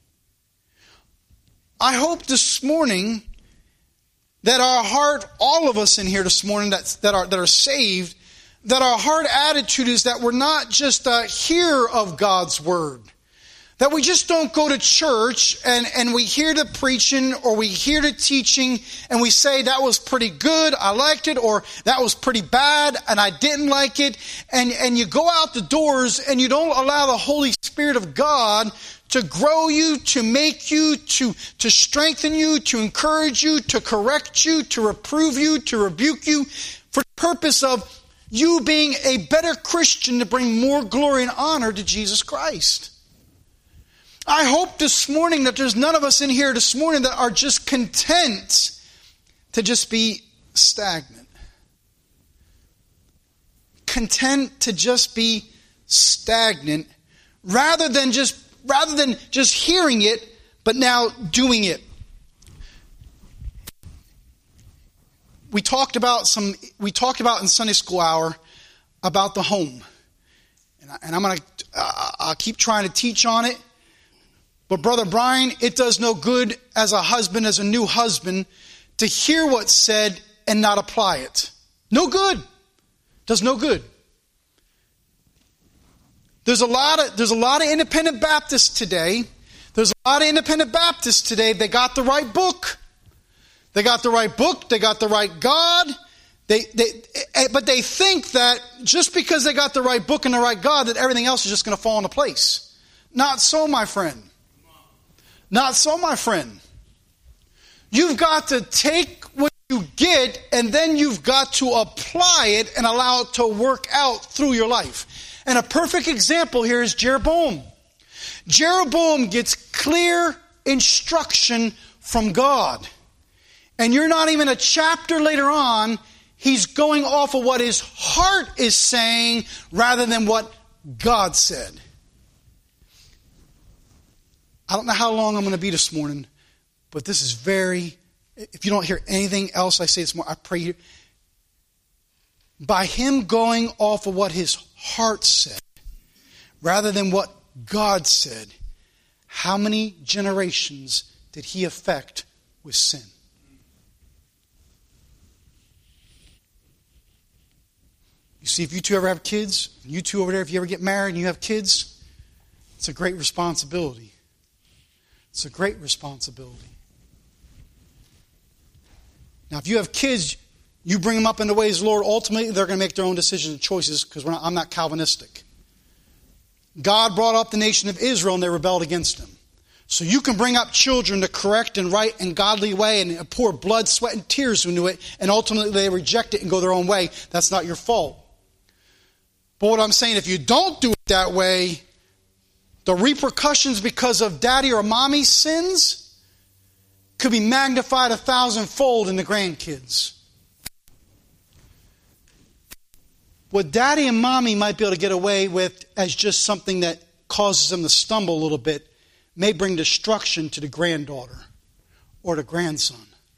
I hope this morning that our heart, all of us in here this morning that are saved, that our heart attitude is that we're not just a hearer of God's word. That we just don't go to church and we hear the preaching or we hear the teaching and we say that was pretty good, I liked it, or that was pretty bad and I didn't like it. And you go out the doors and you don't allow the Holy Spirit of God to grow you, to make you, to strengthen you, to encourage you, to correct you, to reprove you, to rebuke you, for the purpose of you being a better Christian to bring more glory and honor to Jesus Christ. I hope this morning that there's none of us in here this morning that are just content to just be stagnant. Content to just be stagnant rather than just hearing it, but now doing it. We talked about in Sunday school hour about the home. And I'll keep trying to teach on it. But Brother Brian, it does no good as a husband, as a new husband, to hear what's said and not apply it. No good. Does no good. There's a lot of independent Baptists today. There's a lot of independent Baptists today. They got the right book. They got the right book. They got the right God. But they think that just because they got the right book and the right God, that everything else is just going to fall into place. Not so, my friend. Not so, my friend. You've got to take what you get and then you've got to apply it and allow it to work out through your life. And a perfect example here is Jeroboam. Jeroboam gets clear instruction from God. And you're not even a chapter later on, he's going off of what his heart is saying rather than what God said. I don't know how long I'm going to be this morning, but this is if you don't hear anything else I say this morning, I pray you. By him going off of what his heart said, rather than what God said, how many generations did he affect with sin? You see, if you two ever have kids, you two over there, if you ever get married and you have kids, it's a great responsibility. It's a great responsibility. Now, if you have kids, you bring them up in the ways of the Lord, ultimately they're going to make their own decisions and choices, because I'm not Calvinistic. God brought up the nation of Israel and they rebelled against him. So you can bring up children the correct and right and godly way and pour blood, sweat, and tears into it, and ultimately they reject it and go their own way. That's not your fault. But what I'm saying, if you don't do it that way, the repercussions because of daddy or mommy's sins could be magnified 1,000-fold in the grandkids. What daddy and mommy might be able to get away with as just something that causes them to stumble a little bit may bring destruction to the granddaughter or the grandson.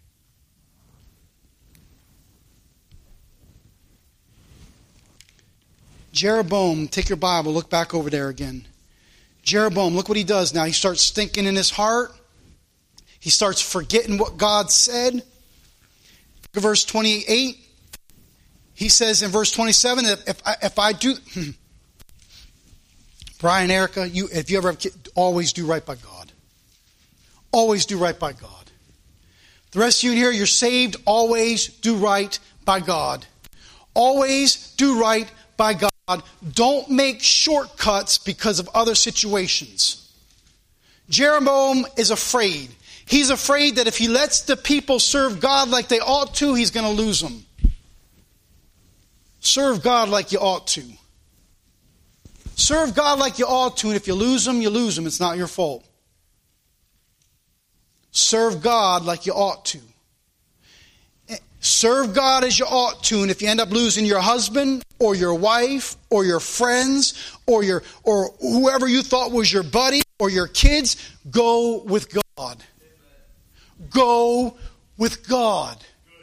Jeroboam, take your Bible, look back over there again. Jeroboam, look what he does now. He starts thinking in his heart. He starts forgetting what God said. Look at verse 28. He says in verse 27 that if I do... Brian, Erica, if you ever have kids, always do right by God. Always do right by God. The rest of you in here, you're saved. Always do right by God. Always do right by God. Don't make shortcuts because of other situations. Jeroboam is afraid. He's afraid that if he lets the people serve God like they ought to, he's going to lose them. Serve God like you ought to. Serve God like you ought to, and if you lose them, you lose them. It's not your fault. Serve God like you ought to. Serve God as you ought to, and if you end up losing your husband or your wife or your friends or whoever you thought was your buddy or your kids, go with God. Go with God.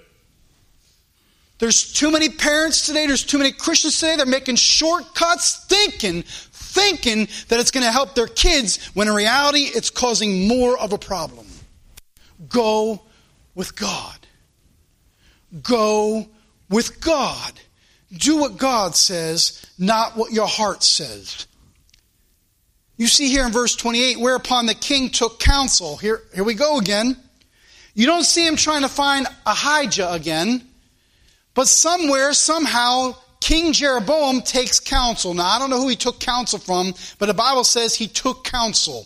There's too many parents today, there's too many Christians today, they're making shortcuts thinking that it's going to help their kids, when in reality it's causing more of a problem. Go with God. Go with God. Do what God says, not what your heart says. You see here in verse 28, whereupon the king took counsel. Here we go again. You don't see him trying to find Ahijah again. But somewhere, somehow, King Jeroboam takes counsel. Now, I don't know who he took counsel from, but the Bible says he took counsel.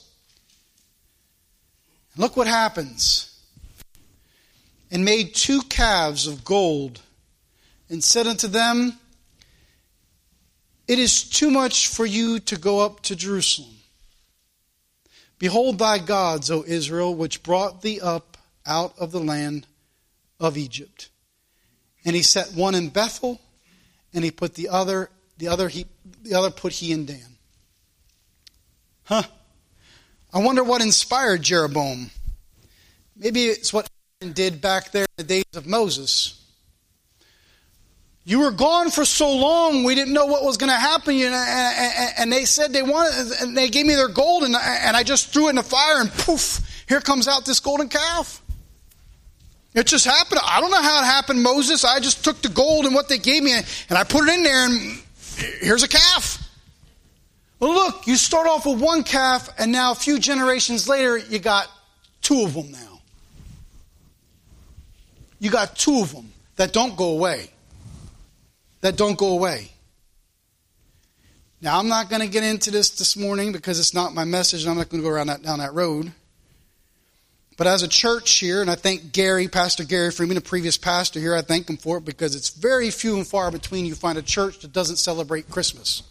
Look what happens. And made 2 calves of gold, and said unto them, It is too much for you to go up to Jerusalem. Behold thy gods, O Israel, which brought thee up out of the land of Egypt. And he set one in Bethel, and he put the other put he in Dan. I wonder what inspired Jeroboam. Maybe it's what Aaron did back there in the days of Moses. You were gone for so long, we didn't know what was going to happen. And they said they wanted, and they gave me their gold, and I just threw it in the fire, and poof, here comes out this golden calf. It just happened. I don't know how it happened, Moses. I just took the gold and what they gave me, and I put it in there, and here's a calf. Well, look, you start off with 1 calf, and now a few generations later, you got 2 of them now. You got 2 of them that don't go away. That don't go away. Now, I'm not going to get into this morning because it's not my message, and I'm not going to go down that road. But as a church here, and I thank Pastor Gary Freeman, the previous pastor here, I thank him for it, because it's very few and far between you find a church that doesn't celebrate Christmas.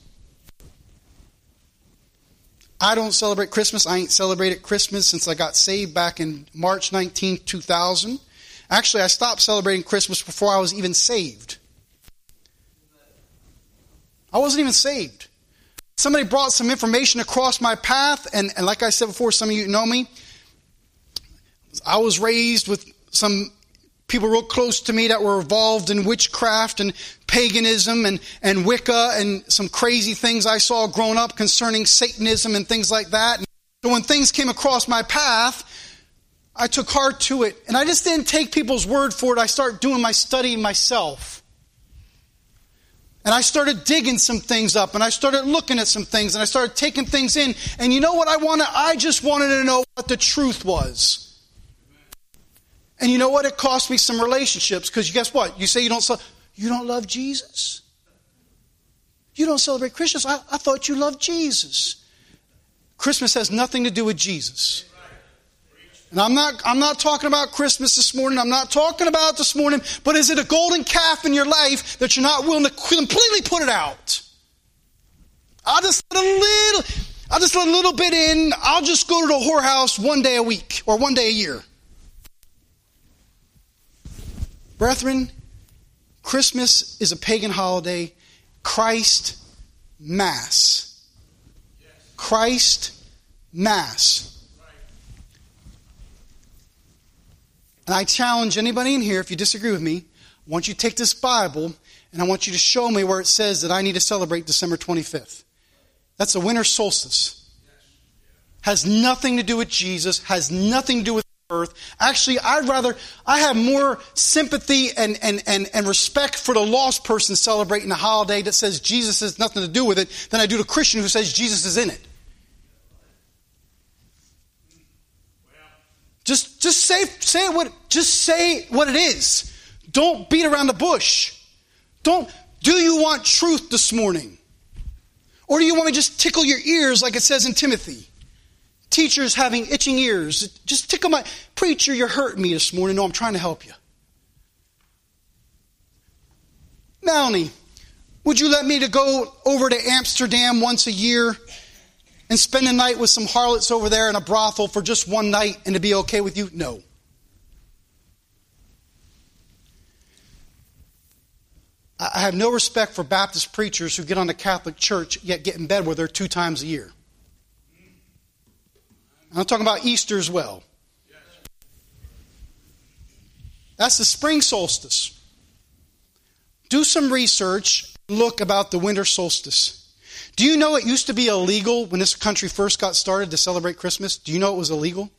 I don't celebrate Christmas. I ain't celebrated Christmas since I got saved back in March 19, 2000. Actually, I stopped celebrating Christmas before I was even saved. I wasn't even saved. somebody brought some information across my path, and like I said before, some of you know me. I was raised with some people real close to me that were involved in witchcraft and paganism and Wicca and some crazy things I saw growing up concerning Satanism and things like that. And so when things came across my path, I took heart to it. And I just didn't take people's word for it. I started doing my study myself. And I started digging some things up, and I started looking at some things, and I started taking things in. And you know what I wanted? I just wanted to know what the truth was. And you know what? It cost me some relationships, because guess what? You say you don't love Jesus? You don't celebrate Christmas? I thought you loved Jesus. Christmas has nothing to do with Jesus. And I'm not talking about Christmas this morning. I'm not talking about it this morning. But is it a golden calf in your life that you're not willing to completely put it out? I'll just let a little bit in. I'll just go to the whorehouse one day a week or one day a year. Brethren, Christmas is a pagan holiday. Christ Mass. Christ Mass. And I challenge anybody in here, if you disagree with me, I want you to take this Bible and I want you to show me where it says that I need to celebrate December 25th. That's the winter solstice. Has nothing to do with Jesus, has nothing to do with earth. Actually, I have more sympathy and respect for the lost person celebrating a holiday that says Jesus has nothing to do with it than I do the Christian who says Jesus is in it. Just say what it is. Don't beat around the bush. Do you want truth this morning? Or do you want me to just tickle your ears like it says in Timothy? Teachers having itching ears. Just tickle my... Preacher, you're hurting me this morning. No, I'm trying to help you. Melanie, would you let me to go over to Amsterdam once a year and spend the night with some harlots over there in a brothel for just one night and to be okay with you? No. I have no respect for Baptist preachers who get on the Catholic Church yet get in bed with her 2 times a year. I'm talking about Easter as well. That's the spring solstice. Do some research. Look about the winter solstice. Do you know it used to be illegal when this country first got started to celebrate Christmas? Do you know it was illegal?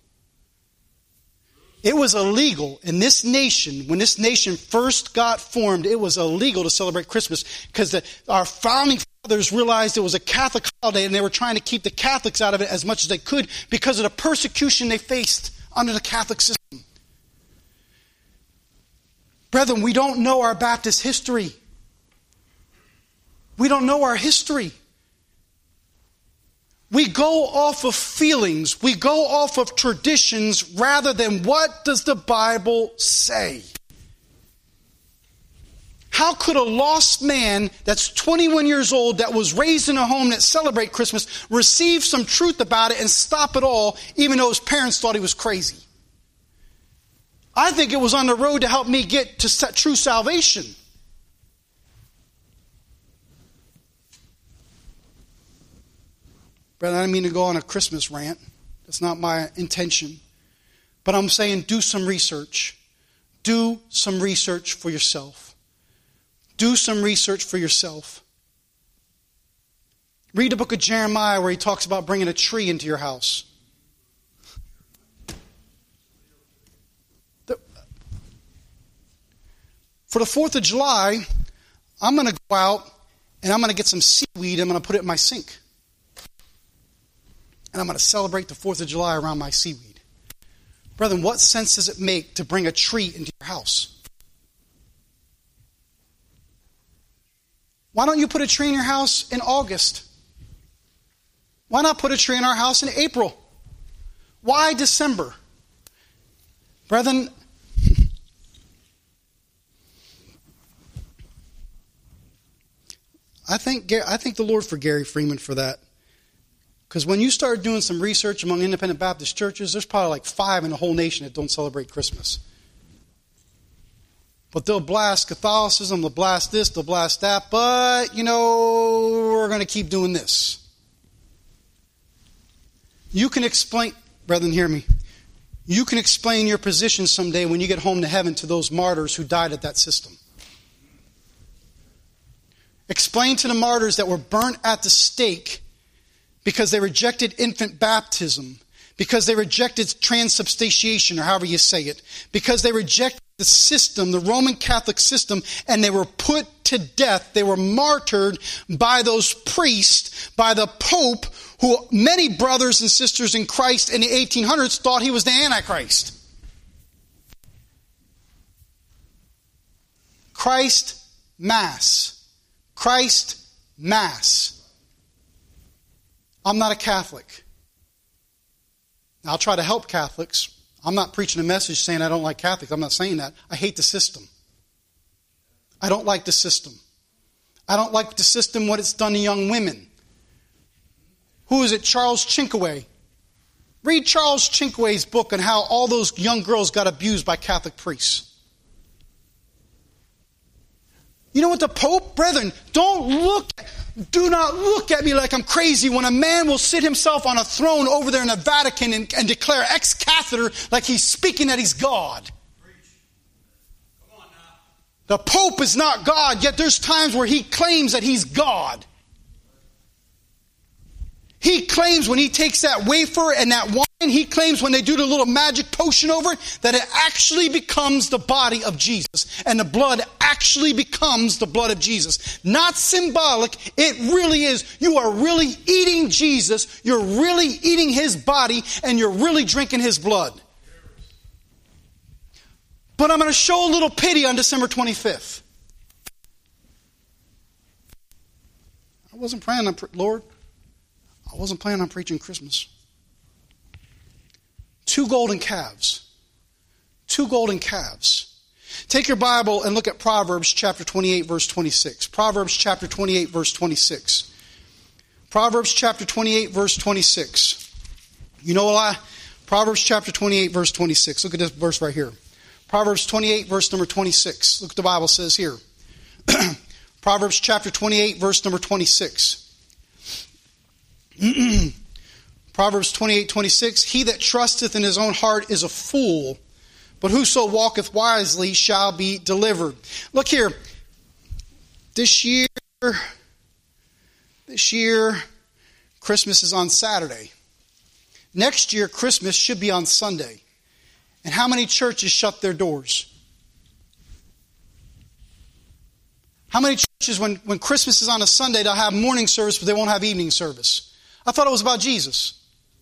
It was illegal in this nation, when this nation first got formed, it was illegal to celebrate Christmas because our founding fathers realized it was a Catholic holiday and they were trying to keep the Catholics out of it as much as they could because of the persecution they faced under the Catholic system. Brethren, we don't know our Baptist history. We don't know our history. We go off of feelings. We go off of traditions rather than what does the Bible say. How could a lost man that's 21 years old that was raised in a home that celebrates Christmas receive some truth about it and stop it all even though his parents thought he was crazy? I think it was on the road to help me get to true salvation. Brother, I didn't mean to go on a Christmas rant. That's not my intention. But I'm saying do some research. Do some research for yourself. Do some research for yourself. Read the book of Jeremiah where he talks about bringing a tree into your house. For the 4th of July, I'm going to go out and I'm going to get some seaweed and I'm going to put it in my sink. And I'm going to celebrate the 4th of July around my seaweed. Brethren, what sense does it make to bring a tree into your house? Why don't you put a tree in your house in August? Why not put a tree in our house in April? Why December? Brethren, I thank the Lord for Gary Freeman for that. Because when you start doing some research among independent Baptist churches, there's probably like 5 in the whole nation that don't celebrate Christmas. But they'll blast Catholicism, they'll blast this, they'll blast that, but, we're going to keep doing this. You can explain, brethren, hear me. You can explain your position someday when you get home to heaven to those martyrs who died at that system. Explain to the martyrs that were burnt at the stake because they rejected infant baptism, because they rejected transubstantiation, or however you say it, because they rejected the system, the Roman Catholic system, and they were put to death. They were martyred by those priests, by the Pope, who many brothers and sisters in Christ in the 1800s thought he was the Antichrist. Christ Mass. Christ Mass. I'm not a Catholic. I'll try to help Catholics. I'm not preaching a message saying I don't like Catholics. I'm not saying that. I hate the system. I don't like the system. I don't like the system, what it's done to young women. Who is it? Charles Chinkaway. Read Charles Chinkaway's book on how all those young girls got abused by Catholic priests. You know what, the Pope, brethren, do not look at me like I'm crazy when a man will sit himself on a throne over there in the Vatican and declare ex cathedra like he's speaking that he's God. Come on now. The Pope is not God, yet there's times where he claims that he's God. He claims when he takes that wafer and that wine, he claims when they do the little magic potion over it, that it actually becomes the body of Jesus. And the blood actually becomes the blood of Jesus. Not symbolic, it really is. You are really eating Jesus, you're really eating his body, and you're really drinking his blood. But I'm going to show a little pity on December 25th. I wasn't praying on, Lord, I wasn't planning on preaching Christmas. 2 golden calves. 2 golden calves. Take your Bible and look at Proverbs chapter 28, verse 26. Proverbs chapter 28, verse 26. Proverbs chapter 28, verse 26. You know what? Proverbs chapter 28, verse 26. Look at this verse right here. Proverbs 28, verse number 26. Look what the Bible says here. Proverbs chapter 28, verse number 26. Proverbs 28:26. He that trusteth in his own heart is a fool, but whoso walketh wisely shall be delivered. Look here. This year, Christmas is on Saturday. Next year, Christmas should be on Sunday. And how many churches shut their doors? How many churches, when Christmas is on a Sunday, they'll have morning service, but they won't have evening service? I thought it was about Jesus.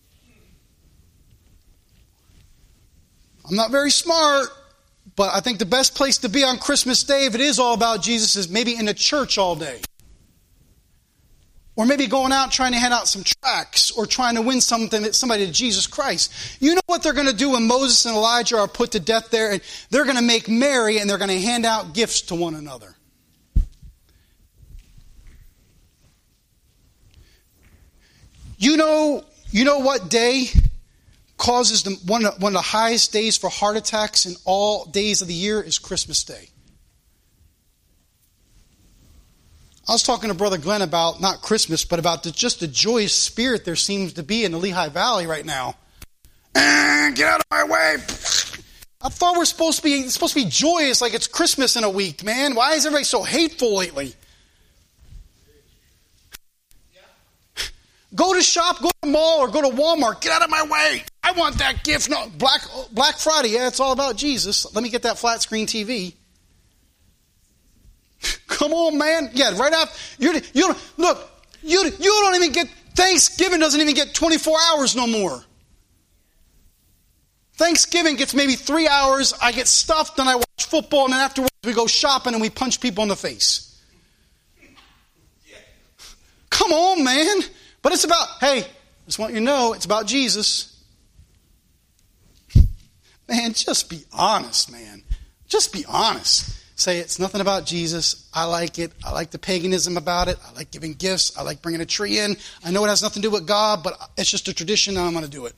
I'm not very smart, but I think the best place to be on Christmas Day, if it is all about Jesus, is maybe in a church all day. Or maybe going out trying to hand out some tracts or trying to win somebody to Jesus Christ. You know what they're going to do when Moses and Elijah are put to death there? And they're going to make merry and they're going to hand out gifts to one another. You know what day causes one of the highest days for heart attacks in all days of the year is Christmas Day. I was talking to Brother Glenn about, not Christmas, but about just the joyous spirit there seems to be in the Lehigh Valley right now. Get out of my way. I thought it's supposed to be joyous like it's Christmas in a week, man. Why is everybody so hateful lately? Go to shop, go to the mall, or go to Walmart. Get out of my way. I want that gift. No, Black Friday, yeah, it's all about Jesus. Let me get that flat screen TV. Come on, man. Yeah, right after. You don't even get, Thanksgiving doesn't even get 24 hours no more. Thanksgiving gets maybe 3 hours. I get stuffed, and I watch football, and then afterwards we go shopping and we punch people in the face. Come on, man. But it's about, hey, I just want you to know, it's about Jesus. Man, just be honest, man. Just be honest. Say, it's nothing about Jesus. I like it. I like the paganism about it. I like giving gifts. I like bringing a tree in. I know it has nothing to do with God, but it's just a tradition and I'm going to do it.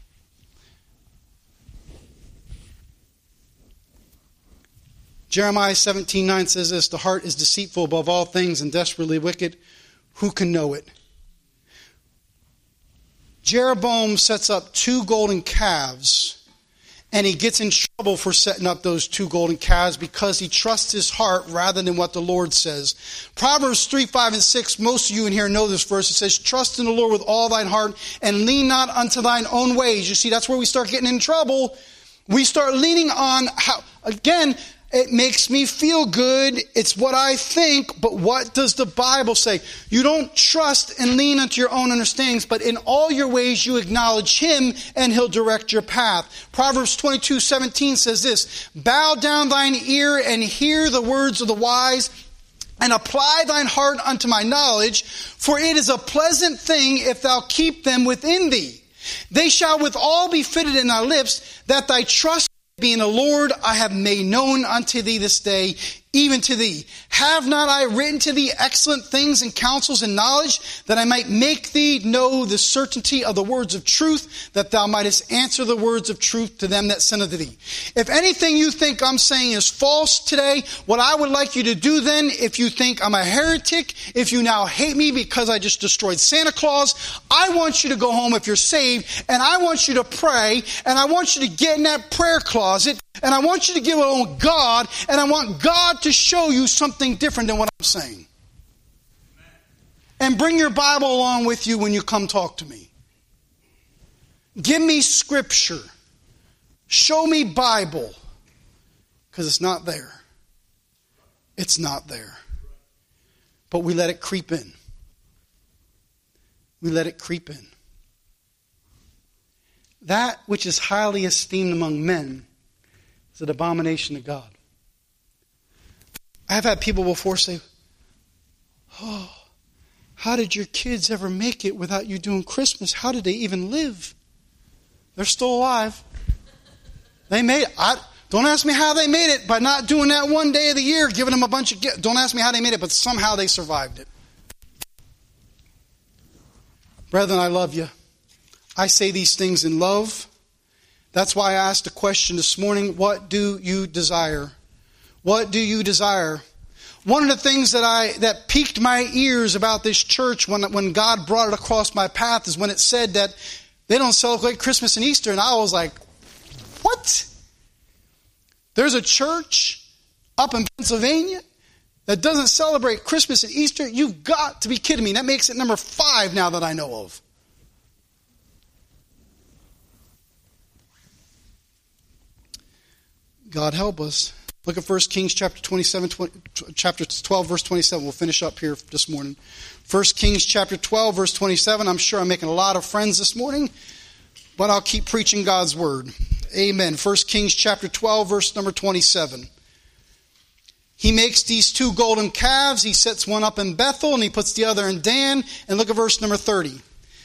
Jeremiah 17:9 says this, the heart is deceitful above all things and desperately wicked. Who can know it? Jeroboam sets up 2 golden calves, and he gets in trouble for setting up those 2 golden calves because he trusts his heart rather than what the Lord says. Proverbs 3, 5, and 6, most of you in here know this verse. It says, trust in the Lord with all thine heart and lean not unto thine own ways. You see, that's where we start getting in trouble. We start leaning on how, again, it makes me feel good. It's what I think. But what does the Bible say? You don't trust and lean unto your own understandings, but in all your ways you acknowledge him and he'll direct your path. Proverbs 22:17 says this, bow down thine ear and hear the words of the wise, and apply thine heart unto my knowledge, for it is a pleasant thing if thou keep them within thee. They shall withal be fitted in thy lips, that thy trust be in the Lord. I have made known unto thee this day, even to thee. Have not I written to thee excellent things and counsels and knowledge, that I might make thee know the certainty of the words of truth, that thou mightest answer the words of truth to them that send unto thee. If anything you think I'm saying is false today, what I would like you to do then, if you think I'm a heretic, if you now hate me because I just destroyed Santa Claus, I want you to go home if you're saved, and I want you to pray, and I want you to get in that prayer closet, and I want you to give it on God, and I want God to show you something different than what I'm saying. And bring your Bible along with you when you come talk to me. Give me scripture. Show me Bible. Because it's not there. It's not there. But we let it creep in. We let it creep in. That which is highly esteemed among men is an abomination to God. I have had people before say, oh, how did your kids ever make it without you doing Christmas? How did they even live? They're still alive. They made it. Don't ask me how they made it by not doing that one day of the year, giving them a bunch of gifts. Don't ask me how they made it, but somehow they survived it. Brethren, I love you. I say these things in love. That's why I asked the question this morning, what do you desire? What do you desire? One of the things that piqued my ears about this church when God brought it across my path is when it said that they don't celebrate Christmas and Easter. And I was like, what? There's a church up in Pennsylvania that doesn't celebrate Christmas and Easter? You've got to be kidding me. That makes it number 5 now that I know of. God help us. Look at 1 Kings chapter 12, verse 27. We'll finish up here this morning. 1 Kings chapter 12, verse 27. I'm sure I'm making a lot of friends this morning, but I'll keep preaching God's word. Amen. 1 Kings chapter 12, verse number 27. He makes these 2 golden calves. He sets one up in Bethel and he puts the other in Dan. And look at verse number 30.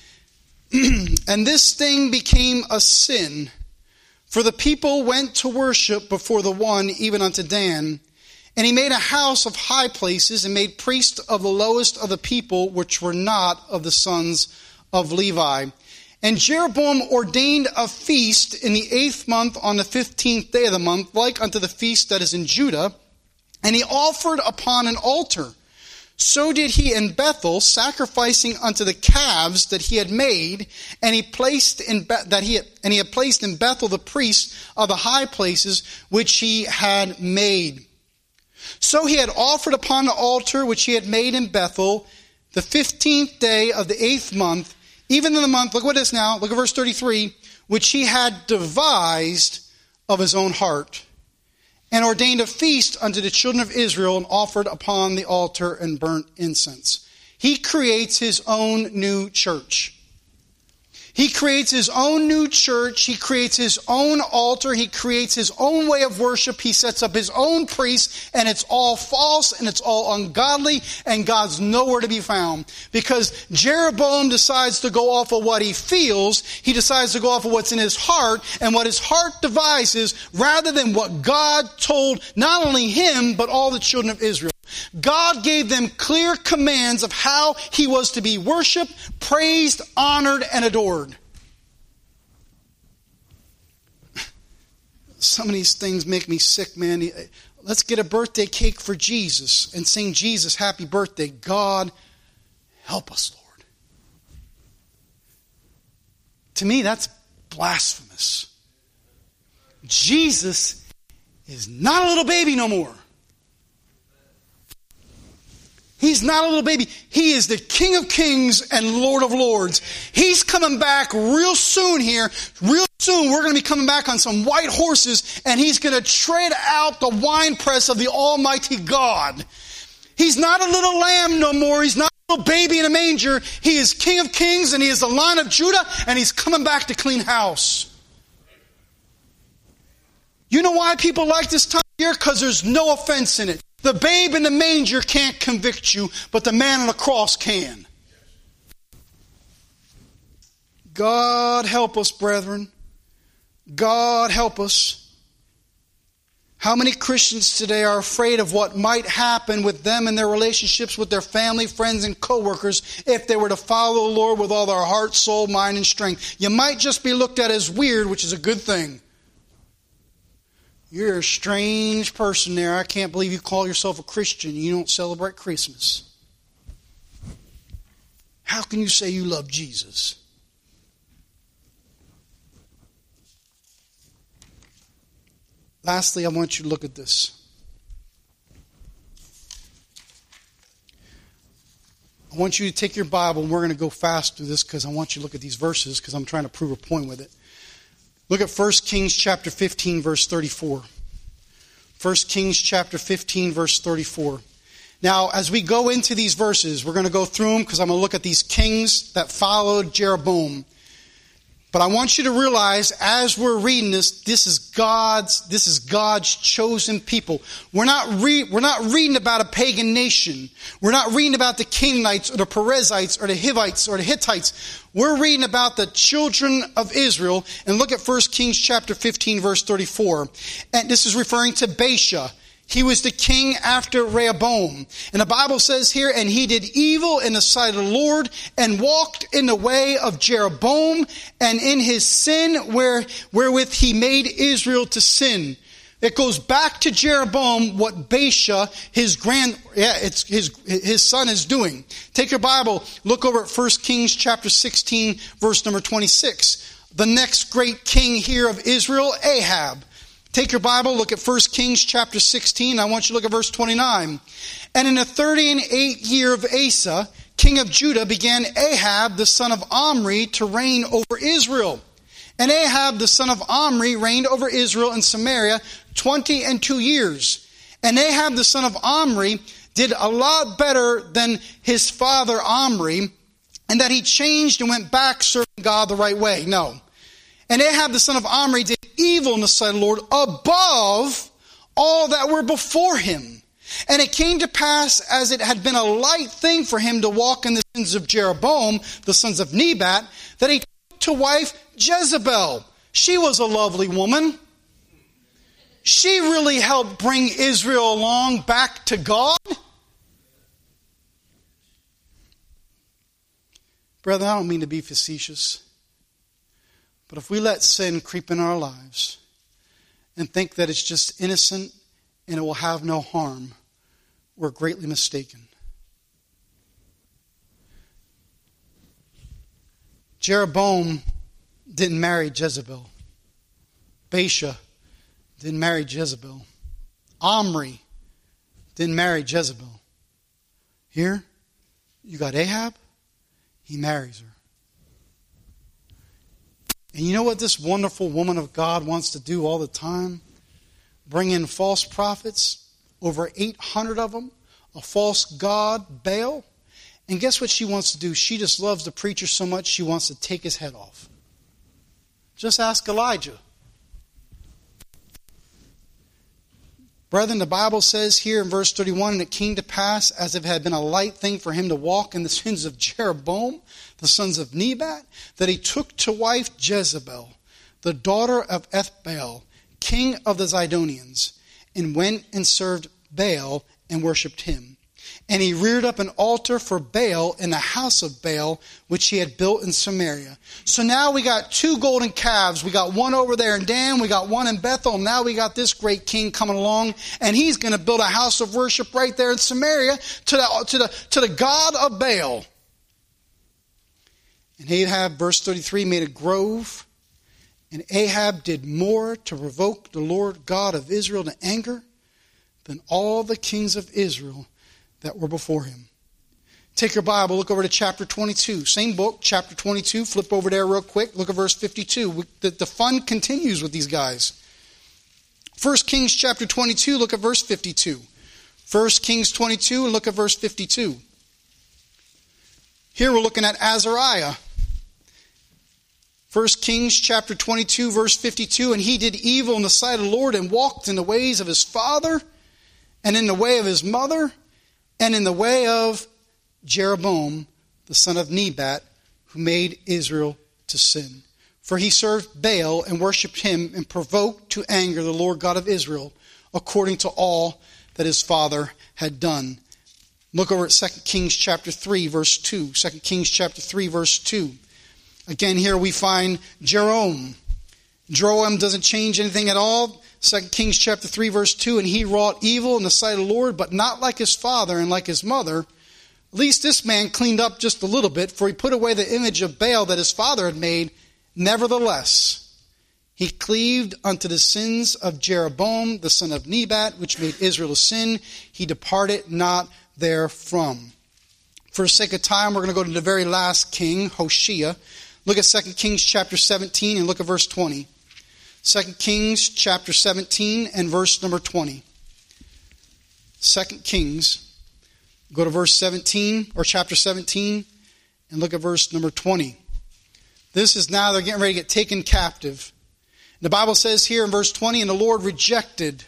And this thing became a sin, for the people went to worship before the one, even unto Dan. And he made a house of high places, and made priests of the lowest of the people, which were not of the sons of Levi. And Jeroboam ordained a feast in the 8th month on the 15th day of the month, like unto the feast that is in Judah. And he offered upon an altar. So did he in Bethel, sacrificing unto the calves that he had made, and he placed in placed in Bethel the priests of the high places which he had made. So he had offered upon the altar which he had made in Bethel the 15th day of the 8th month, even in the month, look what it is now, look at verse 33, which he had devised of his own heart, and ordained a feast unto the children of Israel, and offered upon the altar and burnt incense. He creates his own new church. He creates his own new church. He creates his own altar. He creates his own way of worship. He sets up his own priests, and it's all false and it's all ungodly, and God's nowhere to be found. Because Jeroboam decides to go off of what he feels. He decides to go off of what's in his heart and what his heart devises, rather than what God told not only him, but all the children of Israel. God gave them clear commands of how he was to be worshiped, praised, honored, and adored. Some of these things make me sick, man. Let's get a birthday cake for Jesus and sing Jesus happy birthday. God, help us, Lord. To me, that's blasphemous. Jesus is not a little baby no more. He's not a little baby. He is the King of Kings and Lord of Lords. He's coming back real soon here. Real soon we're going to be coming back on some white horses, and he's going to tread out the winepress of the Almighty God. He's not a little lamb no more. He's not a little baby in a manger. He is King of Kings, and he is the Lion of Judah, and he's coming back to clean house. You know why people like this time of year? Because there's no offense in it. The babe in the manger can't convict you, but the man on the cross can. God help us, brethren. God help us. How many Christians today are afraid of what might happen with them and their relationships with their family, friends, and co-workers if they were to follow the Lord with all their heart, soul, mind, and strength? You might just be looked at as weird, which is a good thing. You're a strange person there. I can't believe you call yourself a Christian and you don't celebrate Christmas. How can you say you love Jesus? Lastly, I want you to look at this. I want you to take your Bible, and we're going to go fast through this because I want you to look at these verses because I'm trying to prove a point with it. Look at 1 Kings chapter 15, verse 34. 1 Kings chapter 15, verse 34. Now, as we go into these verses, we're going to go through them because I'm going to look at these kings that followed Jeroboam. But I want you to realize, as we're reading this, this is God's chosen people. We're not reading about a pagan nation. We're not reading about the Canaanites or the Perizzites or the Hivites or the Hittites. We're reading about the children of Israel. And look at 1 Kings chapter 15, verse 34. And this is referring to Baasha. He was the king after Rehoboam. And the Bible says here, and he did evil in the sight of the Lord and walked in the way of Jeroboam and in his sin wherewith he made Israel to sin. It goes back to Jeroboam, what Baasha, his son is doing. Take your Bible, look over at 1 Kings chapter 16, verse number 26. The next great king here of Israel, Ahab. Take your Bible, look at 1 Kings chapter 16. I want you to look at verse 29. And in the 38th year of Asa, king of Judah, began Ahab, the son of Omri, to reign over Israel. And Ahab, the son of Omri, reigned over Israel and Samaria 22 years. And Ahab, the son of Omri, did a lot better than his father Omri, and that he changed and went back serving God the right way. No. And Ahab, the son of Omri, did evil in the sight of the Lord above all that were before him. And it came to pass, as it had been a light thing for him to walk in the sins of Jeroboam, the sons of Nebat, that he took to wife Jezebel. She was a lovely woman. She really helped bring Israel along back to God. Brethren, I don't mean to be facetious. But if we let sin creep in our lives and think that it's just innocent and it will have no harm, we're greatly mistaken. Jeroboam didn't marry Jezebel. Baasha didn't marry Jezebel. Omri didn't marry Jezebel. Here, you got Ahab. He marries her. And you know what this wonderful woman of God wants to do all the time? Bring in false prophets, over 800 of them, a false god, Baal. And guess what she wants to do? She just loves the preacher so much she wants to take his head off. Just ask Elijah. Brethren, the Bible says here in verse 31, and it came to pass, as if it had been a light thing for him to walk in the sins of Jeroboam, the sons of Nebat, that he took to wife Jezebel, the daughter of Ethbaal, king of the Zidonians, and went and served Baal and worshipped him. And he reared up an altar for Baal in the house of Baal, which he had built in Samaria. So now we got two golden calves. We got one over there in Dan. We got one in Bethel. Now we got this great king coming along, and he's going to build a house of worship right there in Samaria to the God of Baal. And Ahab, verse 33, made a grove. And Ahab did more to provoke the Lord God of Israel to anger than all the kings of Israel that were before him. Take your Bible, look over to chapter 22. Same book, chapter 22. Flip over there real quick. Look at verse 52. The fun continues with these guys. 1 Kings chapter 22, look at verse 52. 1 Kings 22, and look at verse 52. Here we're looking at Azariah. 1 Kings chapter 22, verse 52. And he did evil in the sight of the Lord and walked in the ways of his father and in the way of his mother and in the way of Jeroboam, the son of Nebat, who made Israel to sin. For he served Baal and worshipped him and provoked to anger the Lord God of Israel, according to all that his father had done. Look over at 2 Kings chapter 3, verse 2. 2 Kings chapter 3, verse 2. Again, here we find Jeroboam. Jeroboam doesn't change anything at all. 2 Kings chapter 3, verse 2. And he wrought evil in the sight of the Lord, but not like his father and like his mother. At least this man cleaned up just a little bit, for he put away the image of Baal that his father had made. Nevertheless, he cleaved unto the sins of Jeroboam, the son of Nebat, which made Israel to sin. He departed not therefrom. For the sake of time, we're going to go to the very last king, Hoshea. Look at 2 Kings chapter 17 and look at verse 20. 2 Kings chapter 17 and verse number 20. 2 Kings. Go to verse 17, or chapter 17, and look at verse number 20. This is now they're getting ready to get taken captive. The Bible says here in verse 20, and the Lord rejected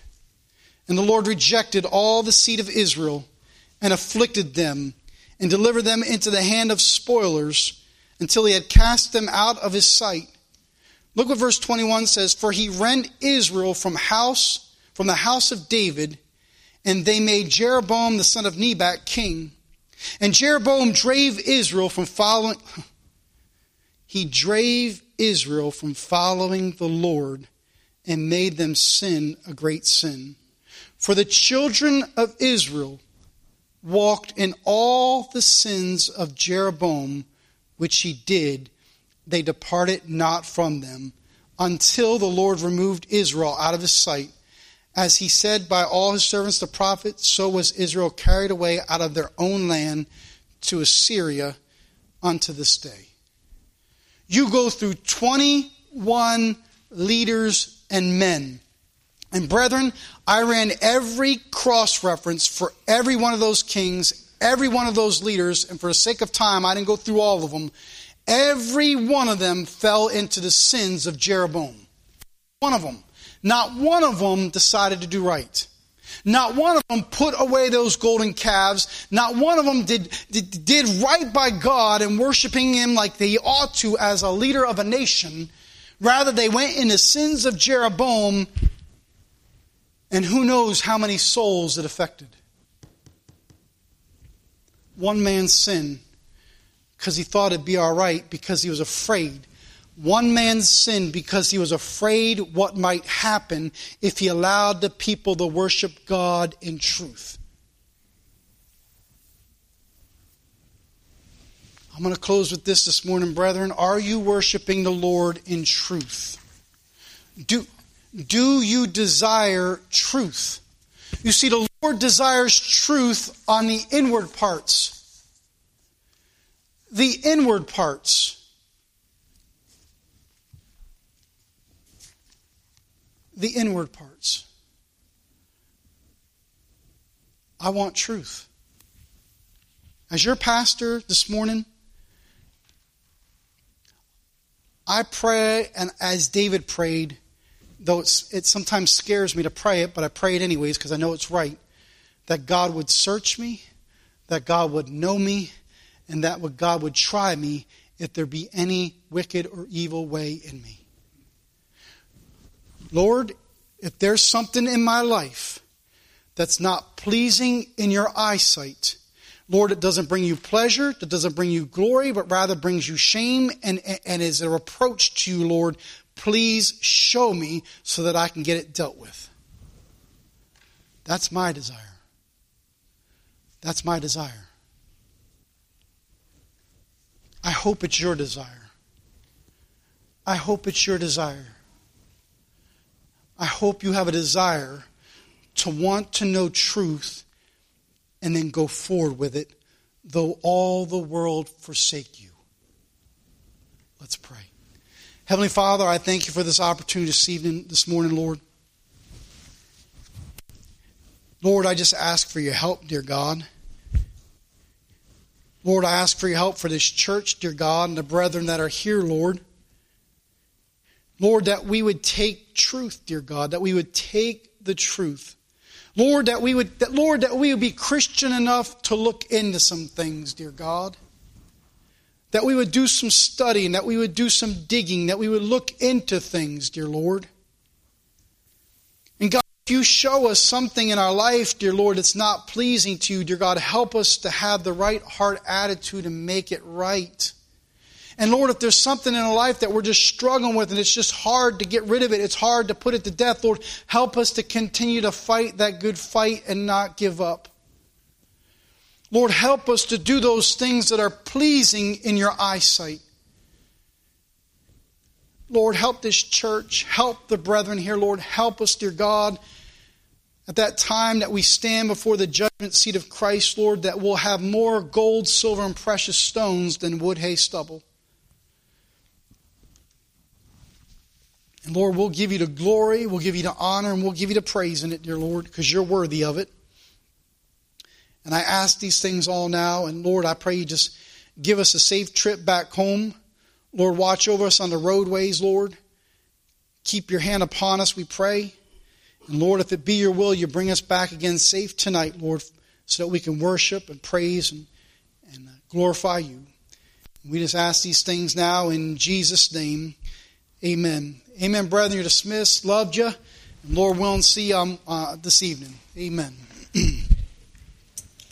all the seed of Israel, and afflicted them, and delivered them into the hand of spoilers, until he had cast them out of his sight. Look what verse 21 says, for he rent Israel from the house of David, and they made Jeroboam the son of Nebat king. And Jeroboam drave Israel from following. He drave Israel from following the Lord and made them sin a great sin. For the children of Israel walked in all the sins of Jeroboam, which he did. They departed not from them until the Lord removed Israel out of his sight. As he said by all his servants the prophets, so was Israel carried away out of their own land to Assyria unto this day. You go through 21 leaders and men. And brethren, I ran every cross-reference for every one of those kings, every one of those leaders, and for the sake of time, I didn't go through all of them. Every one of them fell into the sins of Jeroboam. One of them. Not one of them decided to do right. Not one of them put away those golden calves. Not one of them did right by God and worshiping him like they ought to as a leader of a nation. Rather, they went in the sins of Jeroboam, and who knows how many souls it affected. One man's sin because he thought it'd be all right because he was afraid. One man's sin because he was afraid what might happen if he allowed the people to worship God in truth. I'm going to close with this morning, brethren. Are you worshiping the Lord in truth? Do you desire truth? You see, the Lord desires truth on the inward parts. The inward parts. The inward parts. I want truth. As your pastor this morning, I pray, and as David prayed, though it sometimes scares me to pray it, but I pray it anyways because I know it's right, that God would search me, that God would know me, and that God would try me if there be any wicked or evil way in me. Lord, if there's something in my life that's not pleasing in your eyesight, Lord, it doesn't bring you pleasure, that doesn't bring you glory, but rather brings you shame and is a reproach to you, Lord, please show me so that I can get it dealt with. That's my desire. That's my desire. I hope it's your desire. I hope it's your desire. I hope you have a desire to want to know truth and then go forward with it, though all the world forsake you. Let's pray. Heavenly Father, I thank you for this opportunity this morning, Lord. Lord, I just ask for your help, dear God. Lord, I ask for your help for this church, dear God, and the brethren that are here, Lord. Lord, that we would take truth, dear God, that we would take the truth. Lord, that we would be Christian enough to look into some things, dear God. That we would do some studying, that we would do some digging, that we would look into things, dear Lord. And God, if you show us something in our life, dear Lord, that's not pleasing to you, dear God, help us to have the right heart attitude and make it right. And Lord, if there's something in our life that we're just struggling with and it's just hard to get rid of it, it's hard to put it to death, Lord, help us to continue to fight that good fight and not give up. Lord, help us to do those things that are pleasing in your eyesight. Lord, help this church. Help the brethren here, Lord. Help us, dear God, at that time that we stand before the judgment seat of Christ, Lord, that we'll have more gold, silver, and precious stones than wood, hay, stubble. And Lord, we'll give you the glory, we'll give you the honor, and we'll give you the praise in it, dear Lord, because you're worthy of it. And I ask these things all now, and Lord, I pray you just give us a safe trip back home. Lord, watch over us on the roadways, Lord. Keep your hand upon us, we pray. And Lord, if it be your will, you bring us back again safe tonight, Lord, so that we can worship and praise and glorify you. We just ask these things now in Jesus' name. Amen. Amen, brethren. You're dismissed. Loved you. And Lord willing, see you this evening. Amen.